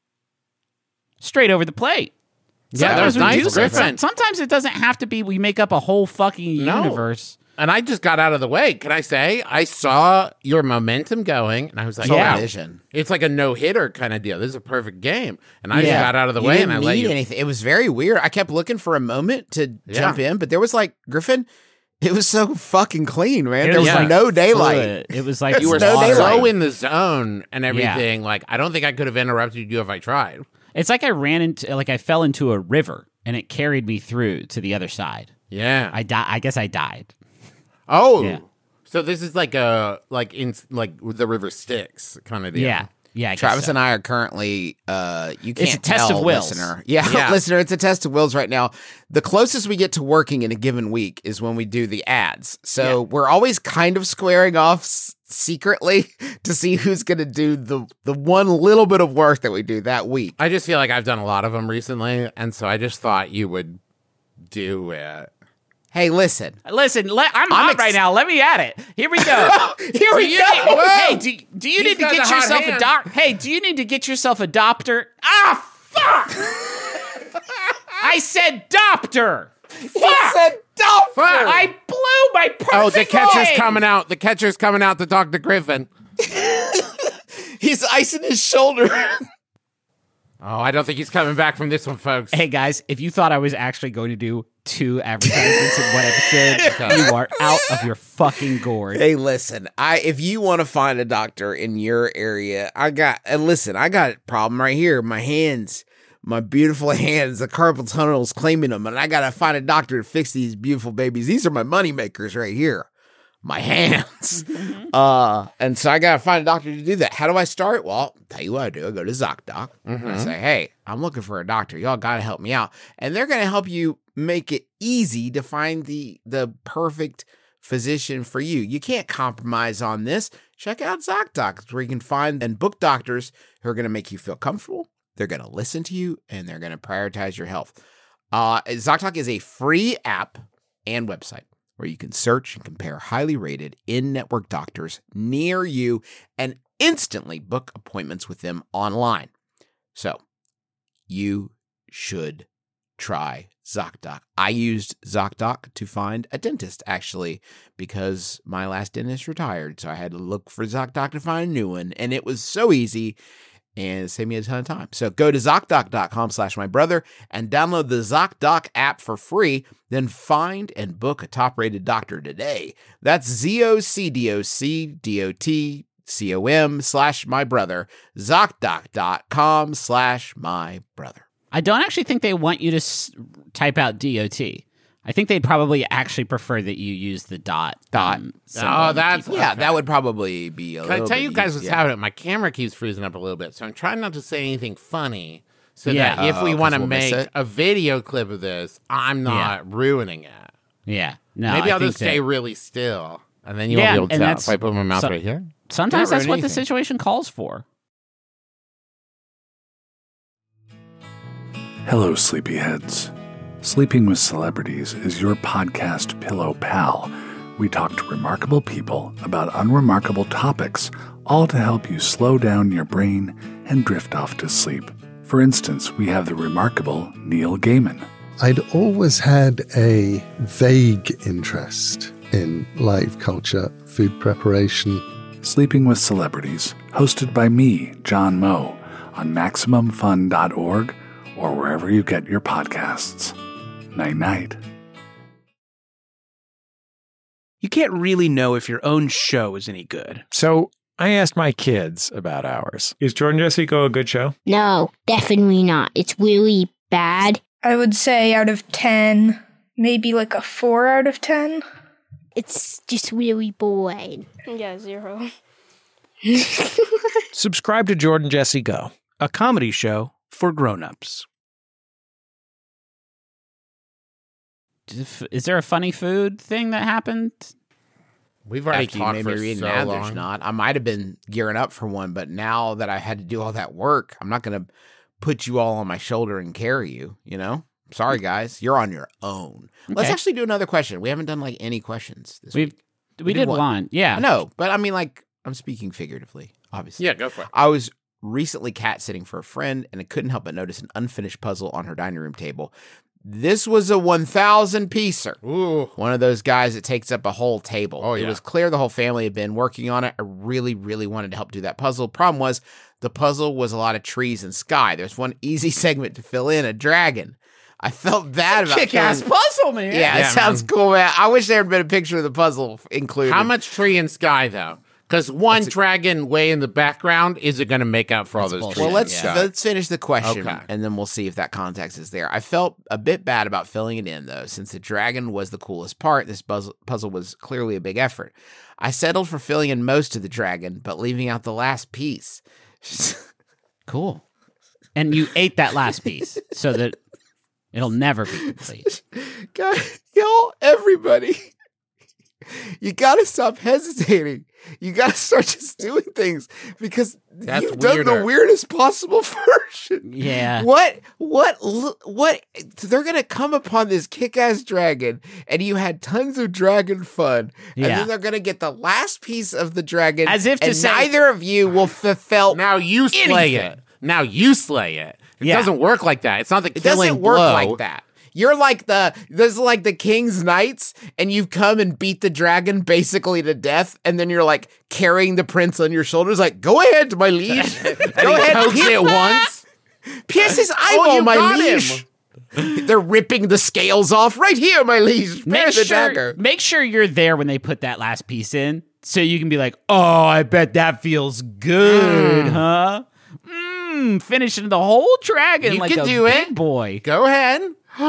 Straight over the plate. Yeah, that was Sometimes we nice, do- Griffin. Sometimes it doesn't have to be we make up a whole fucking No. universe. And I just got out of the way. Can I say? I saw your momentum going, and I was like, Saw wow. vision. It's like a no-hitter kind of deal. This is a perfect game. And I just Yeah. got out of the You way, didn't and I let need you... anything. It was very weird. I kept looking for a moment to Yeah. jump in, but there was like Griffin. It was so fucking clean, man. It There was like no daylight. fluid. It was like You You were no water. daylight. so in the zone and everything. Like, I don't think I could have interrupted you if I tried. It's like I ran into, like I fell into a river and it carried me through to the other side. Yeah. I di- I guess I died. oh. Yeah. So this is like a, like, in, like the river Styx kind of deal. Yeah. Yeah. I guess Travis so. and I are currently, uh, you can't It's a test tell, of wills. listener. Yeah, Yeah. listener, it's a test of wills right now. The closest we get to working in a given week is when we do the ads. So we're always kind of squaring off s- secretly to see who's going to do the, the one little bit of work that we do that week. I just feel like I've done a lot of them recently. And so I just thought you would do it. Hey, listen. Listen, let, I'm, I'm hot ex- right now. Let me at it. Here we go. Here we Do you go. need- Whoa. hey, do, do you He's need to got get the hot yourself a hand. doc? Hey, do you need to get yourself a doctor? Ah, fuck! I said doctor. He said, "Don't." I blew my perfect Oh, the catcher's leg. coming out. The catcher's coming out to talk to Griffin. He's icing his shoulder. Oh, I don't think he's coming back from this one, folks. Hey guys, if you thought I was actually going to do two advertisements in one episode, you are out of your fucking gourd. Hey, listen, I if you want to find a doctor in your area, I got and listen, I got a problem right here. My hands, my beautiful hands, the carpal tunnel's claiming them, and I gotta find a doctor to fix these beautiful babies. These are my money makers right here. My hands. uh, and so I gotta find a doctor to do that. How do I start? Well, I'll tell you what I do. I go to ZocDoc and I say, hey, I'm looking for a doctor. Y'all gotta help me out. And they're gonna help you make it easy to find the the perfect physician for you. You can't compromise on this. Check out ZocDoc. It's where you can find and book doctors who are gonna make you feel comfortable. They're gonna listen to you and they're gonna prioritize your health. Uh, ZocDoc is a free app and website where you can search and compare highly rated in-network doctors near you and instantly book appointments with them online. So you should try ZocDoc. I used ZocDoc to find a dentist, actually, because my last dentist retired, so I had to look for ZocDoc to find a new one, and it was so easy. and save me a ton of time. So go to ZocDoc.com slash my brother and download the ZocDoc app for free. Then find and book a top-rated doctor today. That's Z-O-C-D-O-C-D-O-T-C-O-M slash my brother. ZocDoc.com slash my brother. I don't actually think they want you to s- type out D O T. I think they'd probably actually prefer that you use the dot. Dot. Um, symbol Oh, on the that's- keyboard. Yeah, that would probably be a Can I little tell bit you guys what's easier. happening? My camera keeps freezing up a little bit, so I'm trying not to say anything funny so Yeah. that if we Oh, 'cause want to we'll miss make it. a video clip of this, I'm not ruining it. Yeah. No, Maybe I I'll think just stay that- really still, and then you Yeah, won't be able to and tell that's- if I put my mouth so- right here. Sometimes Don't that's ruin what the anything. situation calls for. Hello, sleepyheads. Sleeping with Celebrities is your podcast pillow pal. We talk to remarkable people about unremarkable topics, all to help you slow down your brain and drift off to sleep. For instance, we have the remarkable Neil Gaiman. I'd always had a vague interest in live culture, food preparation. Sleeping with Celebrities, hosted by me, John Moe, on Maximum Fun dot org or wherever you get your podcasts. Night-night. You can't really know if your own show is any good. So I asked my kids about ours. Is Jordan Jesse Go a good show? No, definitely not. It's really bad. I would say out of ten, maybe like a four out of ten. It's just really boring. Yeah, zero. Subscribe to Jordan Jesse Go, a comedy show for grown-ups. Is there a funny food thing that happened? We've already After you talked made for me read so now, long. there's not. I might have been gearing up for one, but now that I had to do all that work, I'm not going to put you all on my shoulder and carry you, you know? Sorry, guys. You're on your own. Let's Okay. actually do another question. We haven't done, like, any questions this We've week. we, did one. Yeah. I know, but I mean, like, I'm speaking figuratively, obviously. Yeah, go for it. I was recently cat sitting for a friend, and I couldn't help but notice an unfinished puzzle on her dining room table. This was a one thousand piecer. Ooh. One of those guys that takes up a whole table. Oh, It yeah. was clear the whole family had been working on it. I really, really wanted to help do that puzzle. Problem was, the puzzle was a lot of trees and sky. There's one easy segment to fill in, a dragon. I felt bad about Kick-ass filling- puzzle, man. Yeah, Yeah, it sounds man. cool, man. I wish there had been a picture of the puzzle included. How much tree and sky, though? Because one dragon way in the background isn't going to make up for all those bullshit. trees. Well, let's Yeah. let's finish the question, Okay. and then we'll see if that context is there. I felt a bit bad about filling it in, though, since the dragon was the coolest part. This puzzle, puzzle was clearly a big effort. I settled for filling in most of the dragon, but leaving out the last piece. Cool. And you ate that last piece so that it'll never be complete. God, y'all, everybody, you gotta stop hesitating. You gotta start just doing things because That's you've done the weirder. weirdest possible version. Yeah. What? What? l- What? They're gonna come upon this kick-ass dragon, and you had tons of dragon fun, and Yeah. then they're gonna get the last piece of the dragon, As if to and say- neither of you will fulfill. Now you slay anything. it. Now you slay it. It Yeah. doesn't work like that. It's not the It killing doesn't work blow. like that. You're like the this is like the king's knights, and you've come and beat the dragon basically to death, and then you're like carrying the prince on your shoulders, like, go ahead, my liege. And Go he ahead, pokes hit it me. once. Pierce his Oh, eyeball, you my got liege. him. They're ripping the scales off right here, my liege. Spare Make the sure, dagger. make sure you're there when they put that last piece in so you can be like, oh, I bet that feels good, huh? Mmm, finishing the whole dragon You like can a do big it. boy. Go ahead.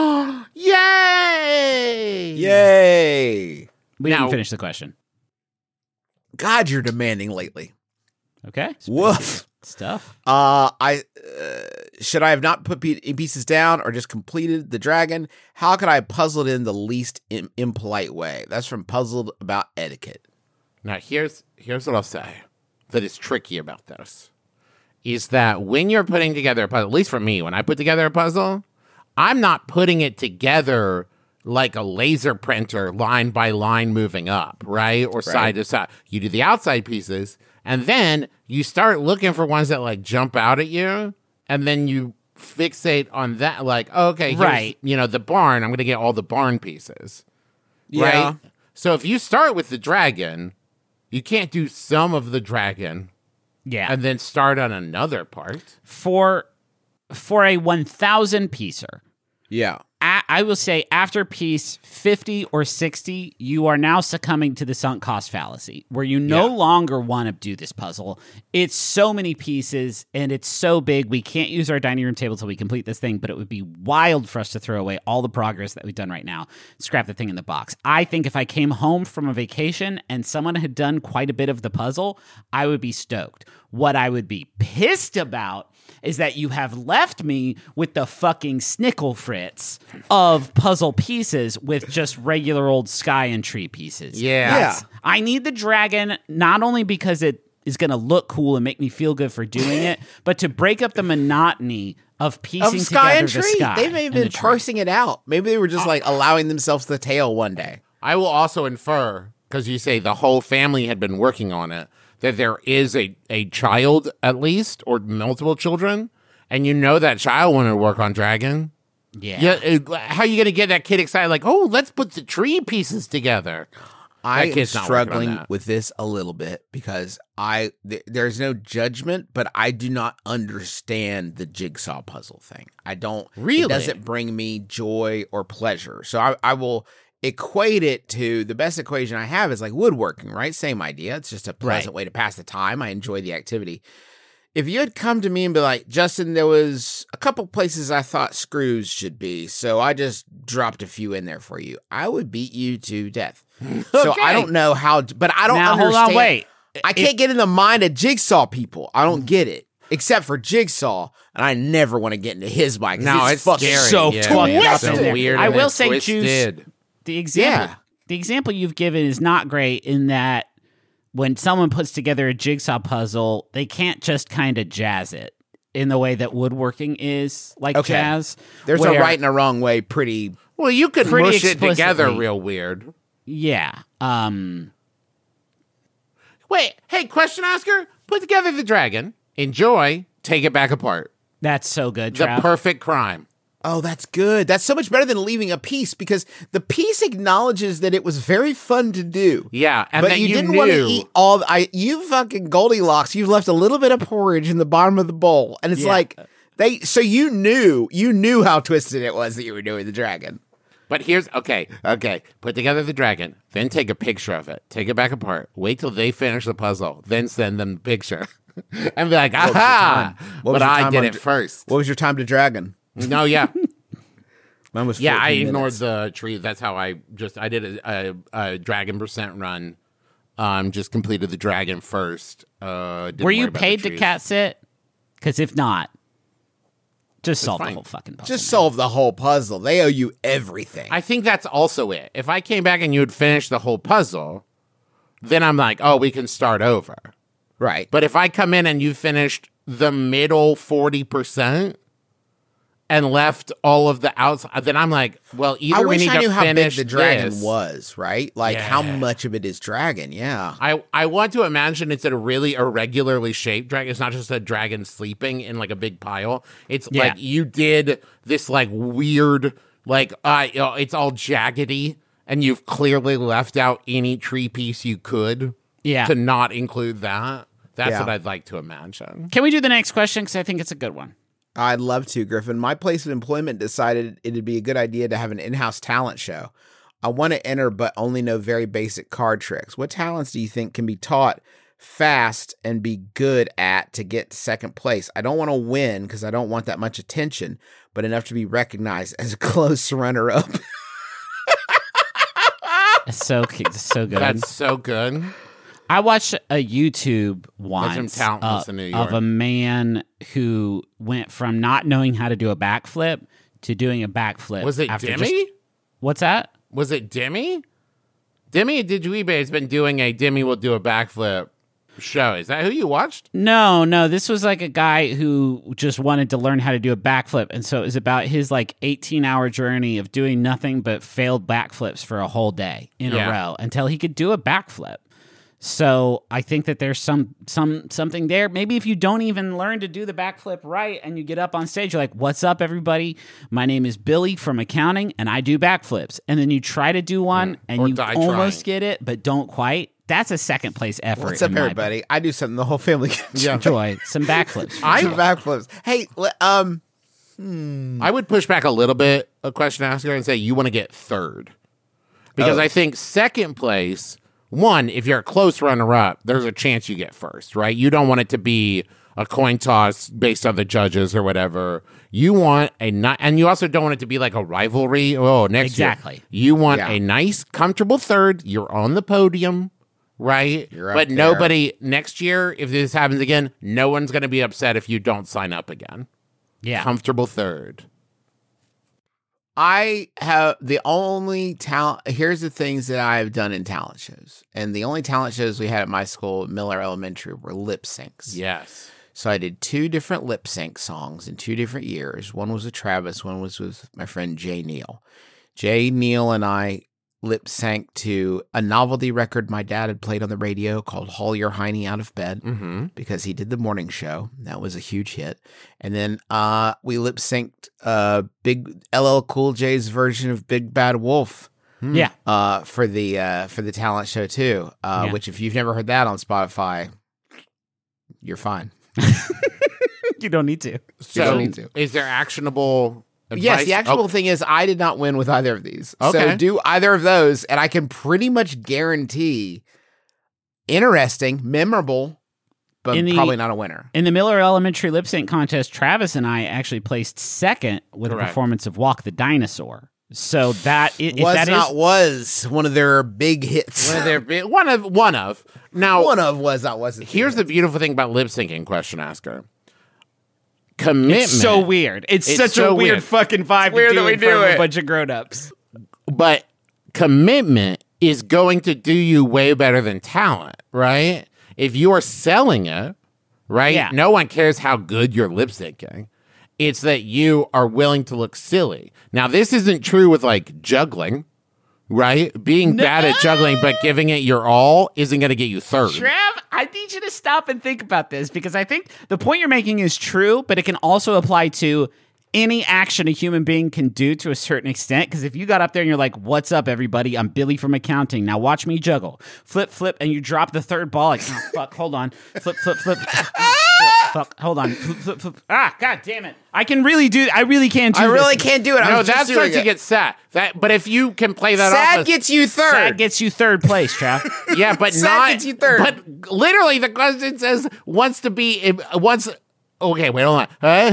Yay! Yay. We Now- didn't finish the question. God, you're demanding lately. Okay. Woof. Stuff. Uh, I uh, should I have not put pe- pieces down or just completed the dragon? How could I have puzzled in the least im- impolite way? That's from Puzzled About Etiquette. Now here's here's what I'll say that is tricky about this is that when you're putting together a puzzle, at least for me, when I put together a puzzle, I'm not putting it together like a laser printer line by line moving up, right? Or side to side. You do the outside pieces, and then you start looking for ones that like jump out at you, and then you fixate on that, like, okay, here's, Right. you know, the barn, I'm going to get all the barn pieces. Yeah. Right? So if you start with the dragon, you can't do some of the dragon Yeah. And then start on another part. For for a one thousand piecer, Yeah. a- I will say after piece fifty or sixty, you are now succumbing to the sunk cost fallacy, where you no Yeah. longer want to do this puzzle. It's so many pieces, and it's so big, we can't use our dining room table till we complete this thing, but it would be wild for us to throw away all the progress that we've done right now. Scrap the thing in the box. I think if I came home from a vacation and someone had done quite a bit of the puzzle, I would be stoked. What I would be pissed about is that you have left me with the fucking snickle fritz of puzzle pieces with just regular old sky and tree pieces. Yeah. That's- I need the dragon not only because it is going to look cool and make me feel good for doing it, but to break up the monotony of piecing Of sky together and the tree. sky. They may have and the been tree. parsing it out. Maybe they were just like allowing themselves the tail one day. I will also infer, because you say the whole family had been working on it, that there is a, a child at least, or multiple children, and you know that child wanted to work on Dragon. Yeah. Yeah. it- How are you going to get that kid excited? Like, oh, let's put the tree pieces together. I am kid's not working on struggling that. with this a little bit because I th- there's no judgment, but I do not understand the jigsaw puzzle thing. I don't. Really? It doesn't bring me joy or pleasure. So I, I will equate it to the best equation I have is like woodworking, right? Same idea. It's just a pleasant Right. way to pass the time. I enjoy the activity. If you had come to me and be like, Justin, there was a couple places I thought screws should be, so I just dropped a few in there for you, I would beat you to death. So I don't know how, to, but I don't Now, hold understand. on, wait. I can't get in the mind of Jigsaw people. I don't get it, except for Jigsaw, and I never want to get into his mind. 'cause No, it's, it's fucking scary. so Yeah, fucked it's up so in there. weird I and will it's say, Juice, twisted. the example Yeah. the example you've given is not great in that when someone puts together a jigsaw puzzle, they can't just kind of jazz it in the way that woodworking is like Okay. jazz. There's where- a right and a wrong way. Pretty. Well, you could Pretty mush it together explicitly. real weird. Yeah. Um Wait, hey, question, Oscar? Put together the dragon, enjoy, take it back apart. that's so good, The Trav. perfect crime. Oh, that's good. That's so much better than leaving a piece because the piece acknowledges that it was very fun to do. Yeah, and but that you, you didn't want to knew- eat all. The, I you fucking Goldilocks. You've left a little bit of porridge in the bottom of the bowl, and it's Yeah. like they. So you knew you knew how twisted it was that you were doing the dragon. But here's, okay, okay, put together the dragon, then take a picture of it, take it back apart, wait till they finish the puzzle, then send them the picture. And be like, was your aha! time? What was But your I time did on it dra- first. What was your time to dragon? No, yeah. Mine was Yeah, I fourteen ignored minutes. the tree. That's how I just, I did a, a, a dragon percent run. Um, just completed the dragon first. Uh, didn't Were worry you about the paid to trees. cat sit? Because if not, just solve the fine. whole fucking puzzle. Just man. solve the whole puzzle. They owe you everything. I think that's also it. If I came back and you had finished the whole puzzle, then I'm like, oh, we can start over. right. But if I come in and you finished the middle forty percent and left all of the outside, then I'm like, well, either I we wish need I knew to how big finish the dragon this. was. Right. Like how Yeah. much of it is dragon. Yeah. I, I want to imagine it's a really irregularly shaped dragon. It's not just a dragon sleeping in like a big pile. It's Yeah. like you did this like weird, like uh, you know, it's all jaggedy, and you've clearly left out any tree piece you could Yeah. to not include that. That's Yeah. what I'd like to imagine. Can we do the next question? Because I think it's a good one. I'd love to, Griffin. My place of employment decided it'd be a good idea to have an in-house talent show. I want to enter, but only know very basic card tricks. What talents do you think can be taught fast and be good at to get to second place? I don't want to win because I don't want that much attention, but enough to be recognized as a close runner-up. It's so it's so good. That's so good. I watched a YouTube once from Talentless uh, in New of York. a man who went from not knowing how to do a backflip to doing a backflip. Was it after Demi? just- What's that? Was it Demi? Demi Dijuibe has been doing a Demi will do a backflip show. Is that who you watched? No, no. This was like a guy who just wanted to learn how to do a backflip, and so it was about his like eighteen-hour journey of doing nothing but failed backflips for a whole day in Yeah. a row until he could do a backflip. So I think that there's some some something there. Maybe if you don't even learn to do the backflip right and you get up on stage, you're like, "What's up, everybody? My name is Billy from accounting, and I do backflips." And then you try to do one, and Or you die almost trying. get it, but don't quite. that's a second place effort. What's up, in my everybody? I do something the whole family can book. Enjoy some backflips. I some backflips. Hey, le- um, I would push back a little bit, a question asker, and say you want to get third. Because Oh. I think second place, one, if you're a close runner-up, there's a chance you get first, right? You don't want it to be a coin toss based on the judges or whatever. You want a ni- and you also don't want it to be like a rivalry. Oh, next Exactly. year. You want Yeah. a nice, comfortable third. You're on the podium, right? You're up but there. nobody, next year, if this happens again, no one's going to be upset if you don't sign up again. Yeah. Comfortable third. I have the only talent. Here's the things that I've done in talent shows, and the only talent shows we had at my school, Miller Elementary, were lip syncs. Yes. So I did two different lip sync songs in two different years. One was with Travis, one was with my friend Jay Neal. Jay Neal and I lip sync to a novelty record my dad had played on the radio called Haul Your Hiney Out of Bed Mm-hmm. because he did the morning show. That was a huge hit. And then uh, we lip synced uh, Big L L Cool J's version of Big Bad Wolf. Yeah. Uh, for the uh, for the talent show too. Uh, Yeah. Which if you've never heard that on Spotify, you're fine. You don't need to. So, don't need to. is there actionable advice? Yes, the actual Oh, thing is I did not win with either of these. Okay. So do either of those, and I can pretty much guarantee interesting, memorable, but In the- probably not a winner. In the Miller Elementary lip sync contest, Travis and I actually placed second with a Correct. performance of Walk the Dinosaur. So that i- if was that not is was one of their big hits. one of their bi- one of one of now. One of was not was. Here's the beautiful thing about lip syncing, question asker. Commitment. it's so weird. It's, It's such so a weird, weird. fucking vibe weird to do that we in front do of a it. bunch of grown-ups. But commitment is going to do you way better than talent, right? If you are selling it, right? Yeah. No one cares how good you're lip syncing. It's that you are willing to look silly. Now, this isn't true with like juggling, right? Being bad at juggling but giving it your all isn't going to get you third. Trev, I need you to stop and think about this because I think the point you're making is true, but it can also apply to any action a human being can do to a certain extent. Because if you got up there and you're like, "What's up, everybody? I'm Billy from accounting. Now watch me juggle, flip, flip," and you drop the third ball, like, "Oh fuck, hold on, flip, flip, flip." Fuck, hold on. Flip, flip, flip. Ah, god damn it. I can really do I really can't do I really this. can't do it. I No, was just that doing starts to it. get sad. That, but if you can play that off, Sad as- gets you third. That gets you third place, Trav. yeah, but Sad not. gets you third. But literally, the question says wants to be wants. Okay, wait, hold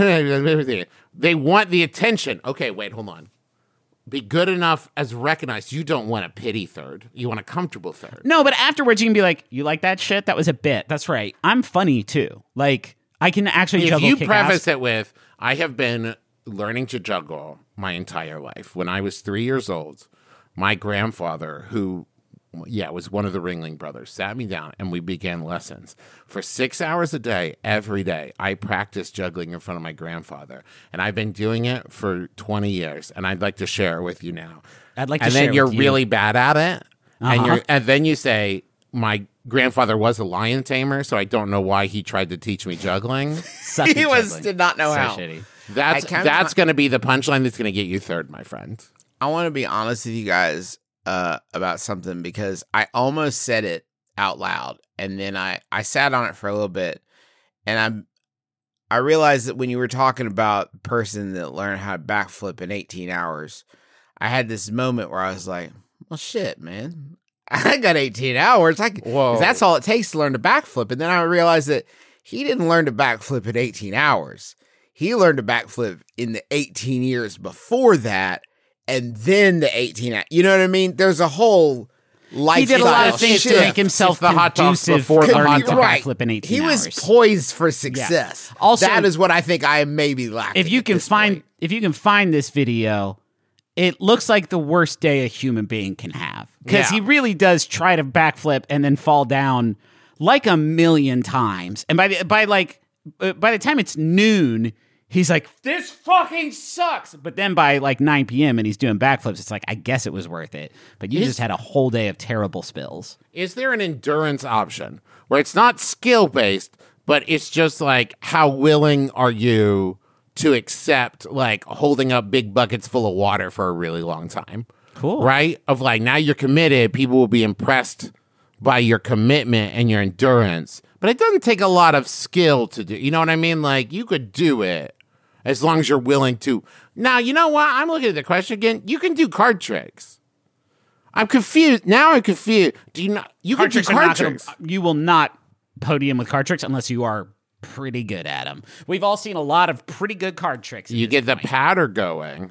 on. They want the attention. Okay, wait, hold on. Be good enough as recognized. You don't want a pity third. You want a comfortable third. No, but afterwards you can be like, "You like that shit? That was a bit. That's right. I'm funny too. Like I can actually If juggle you kick preface ass." it with, I have been learning to juggle my entire life. When I was three years old, my grandfather, who, yeah, was one of the Ringling Brothers, sat me down and we began lessons. For six hours a day, every day, I practiced juggling in front of my grandfather. And I've been doing it for twenty years, and I'd like to share it with you now. I'd like to and share then it you're with you. really bad at it. And, Uh-huh. you're, and then you say, my grandfather was a lion tamer, so I don't know why he tried to teach me juggling. Suck He at was juggling. did not know So how. shitty. That's I kinda that's want- going to be the punchline that's going to get you third, my friend. I want to be honest with you guys uh, about something because I almost said it out loud, and then I I sat on it for a little bit, and I'm I realized that when you were talking about the person that learned how to backflip in eighteen hours, I had this moment where I was like, "Well, shit, man, I got eighteen hours. I c- Whoa. that's all it takes to learn to backflip." And then I realized that he didn't learn to backflip in eighteen hours. He learned to backflip in the eighteen years before that, and then the eighteen. hou- You know what I mean? There's a whole lifestyle He did a lot of things to shift. make himself It's the hot dogs conducive before for the hot learning to Right. backflip in eighteen He hours. was poised for success. Also- that is what I think I am maybe lacking. if you at can this find point. if you can find this video, it looks like the worst day a human being can have because Yeah. he really does try to backflip and then fall down like a million times. And by the by like uh, by the time it's noon, he's like, "This fucking sucks." But then by like nine p.m. and he's doing backflips, it's like, I guess it was worth it. But you Is- just had a whole day of terrible spills. Is there an endurance option where it's not skill based, but it's just like how willing are you to accept like holding up big buckets full of water for a really long time? Cool. Right? Of like now you're committed, people will be impressed by your commitment and your endurance, but it doesn't take a lot of skill to do. You know what I mean? Like, you could do it as long as you're willing to. Now, you know what? I'm looking at the question again. You can do card tricks. I'm confused. Now I'm confused. Do you not? You Card can do tricks are card not gonna- tricks. you will not podium with card tricks unless you are pretty good at them. We've all seen a lot of pretty good card tricks. You get the patter going.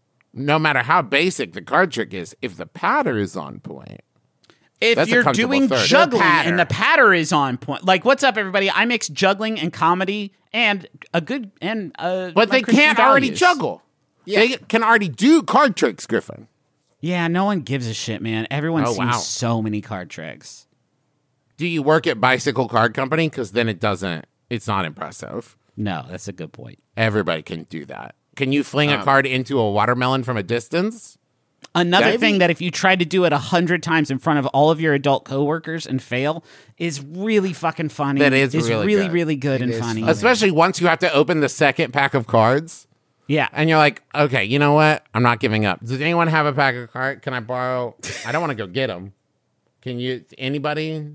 No matter how basic the card trick is, if the patter is on point. If That's a you're comfortable doing third. juggling The patter. and the patter is on point, like what's up, everybody? I mix juggling and comedy and a good and uh, But my they Christian can't already values. juggle. They can already do card tricks, Griffin. Yeah, no one gives a shit, man. Everyone Oh, sees wow. so many card tricks. Do you work at Bicycle Card Company? Because then it doesn't, it's not impressive. No, that's a good point. Everybody can do that. Can you fling a Um, card into a watermelon from a distance? Another Maybe. thing that if you try to do it a hundred times in front of all of your adult coworkers and fail is really fucking funny. That is Is really really, good. really good and funny. Especially once you have to open the second pack of cards. Yeah. And you're like, okay, you know what? I'm not giving up. Does anyone have a pack of cards? Can I borrow? I don't want to go get them. Can you, anybody?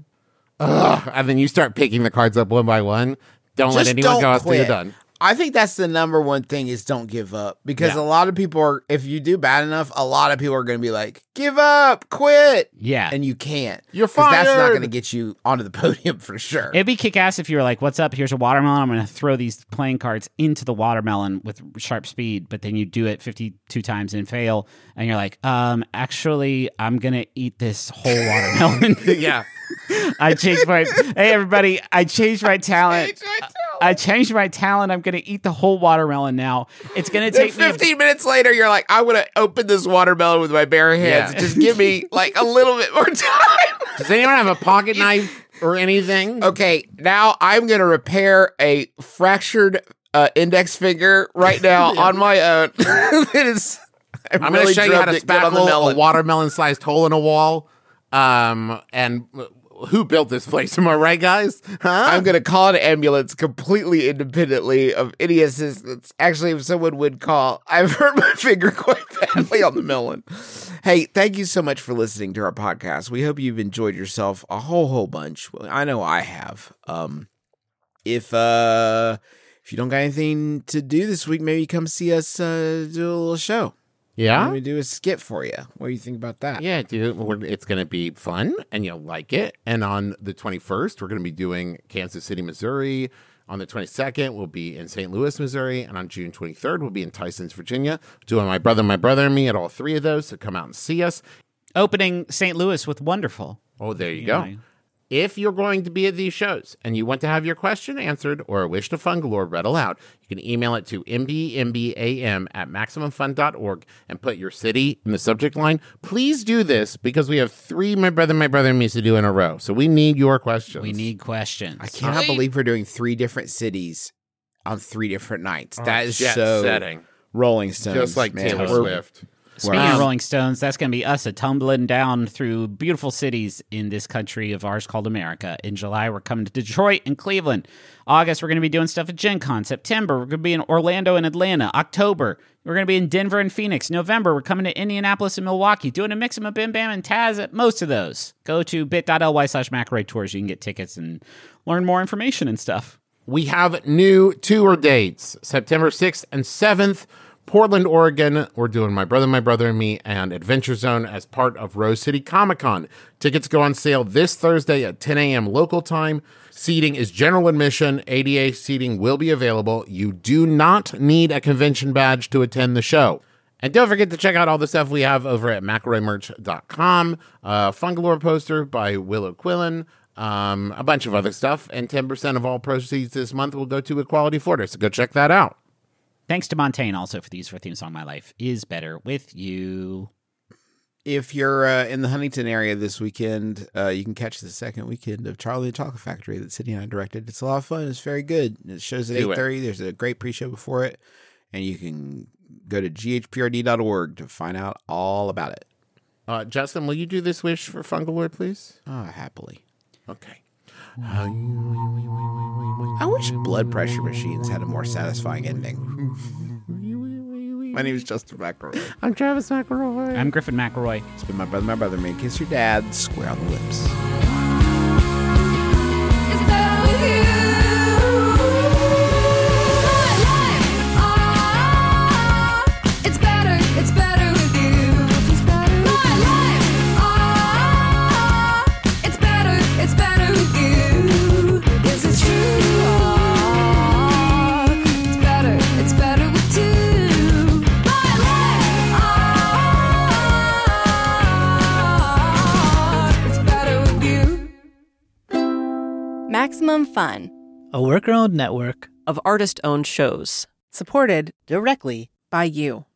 Ugh. And then you start picking the cards up one by one. Don't let Just anyone don't go until you're quit. done. I think that's the number one thing is don't give up because Yeah. a lot of people are, if you do bad enough, a lot of people are going to be like, give up, quit. Yeah. And you can't. You're 'Cause That's not fired. going to get you onto the podium for sure. It'd be kick-ass if you were like, what's up? Here's a watermelon. I'm going to throw these playing cards into the watermelon with sharp speed, but then you do it fifty-two times and fail, and you're like, um, actually, I'm going to eat this whole watermelon. Yeah. I changed my, hey, everybody, I changed my talent. I changed my talent. I'm going to eat the whole watermelon now. It's going to Then take me... a- fifteen minutes later, you're like, I want to open this watermelon with my bare hands. Yeah. Just give me like a little bit more time. Does anyone have a pocket knife or anything? Okay, now I'm going to repair a fractured uh, index finger right now on my own. It is. I'm going really to show you how to drubbed it good on the spackle a melon. watermelon-sized hole in a wall. Um, and who built this place? Am I right, guys? Huh? I'm going to call an ambulance completely independently of any assistance. Actually, if someone would call, I've hurt my finger quite badly on the melon. Hey, thank you so much for listening to our podcast. We hope you've enjoyed yourself a whole, whole bunch. Well, I know I have. Um, if uh, if you don't got anything to do this week, maybe come see us uh, do a little show. Yeah? Maybe do a skit for you. What do you think about that? Yeah, dude, we're- it's going to be fun, and you'll like it. And on the twenty-first, we're going to be doing Kansas City, Missouri. On the twenty-second, we'll be in Saint Louis, Missouri. And on June twenty-third, we'll be in Tysons, Virginia, doing My Brother, My Brother, and Me at all three of those. So come out and see us. Opening Saint Louis with Wonderful. Oh, there you Yeah. go. If you're going to be at these shows and you want to have your question answered or a wish to fun galore read aloud, you can email it to m b m b a m at maximum fun dot org and put your city in the subject line. Please do this because we have three My Brother, My Brother, and Me to do in a row. So we need your questions. We need questions. I cannot believe we're doing three different cities on three different nights. That is jet so setting. Rolling Stones. Just like man. Taylor We're- Swift. Speaking Wow. of Rolling Stones, that's going to be us a tumbling down through beautiful cities in this country of ours called America. In July, we're coming to Detroit and Cleveland. August, we're going to be doing stuff at Gen Con. September, we're going to be in Orlando and Atlanta. October, we're going to be in Denver and Phoenix. November, we're coming to Indianapolis and Milwaukee, doing a mix of Bim Bam and Taz at most of those. Go to bit.ly slash McElroy Tours. You can get tickets and learn more information and stuff. We have new tour dates, September sixth and seventh. Portland, Oregon, we're doing My Brother, My Brother, and Me and Adventure Zone as part of Rose City Comic Con. Tickets go on sale this Thursday at ten a.m. local time. Seating is general admission. A D A seating will be available. You do not need a convention badge to attend the show. And don't forget to check out all the stuff we have over at McElroy Merch dot com. Uh, Fun Galore poster by Willow Quillen. Um, a bunch of other stuff. And ten percent of all proceeds this month will go to Equality Florida. So go check that out. Thanks to Montaigne also for the use of our theme song, My Life is Better With You. If you're uh, in the Huntington area this weekend, uh, you can catch the second weekend of Charlie and the Chocolate Factory that Sydney and I directed. It's a lot of fun. It's very good. It shows at Do it. eight thirty. There's a great pre-show before it. And you can go to g h p r d dot org to find out all about it. Uh, Justin, will you do this wish for Fun Galore, please? Oh, happily. Okay. I wish blood pressure machines had a more satisfying ending. My name is Justin McElroy. I'm Travis McElroy. I'm Griffin McElroy. It's been My Brother, My Brother, Man. Kiss your dad square on the lips. Maximum Fun, a worker-owned network of artist-owned shows, supported directly by you.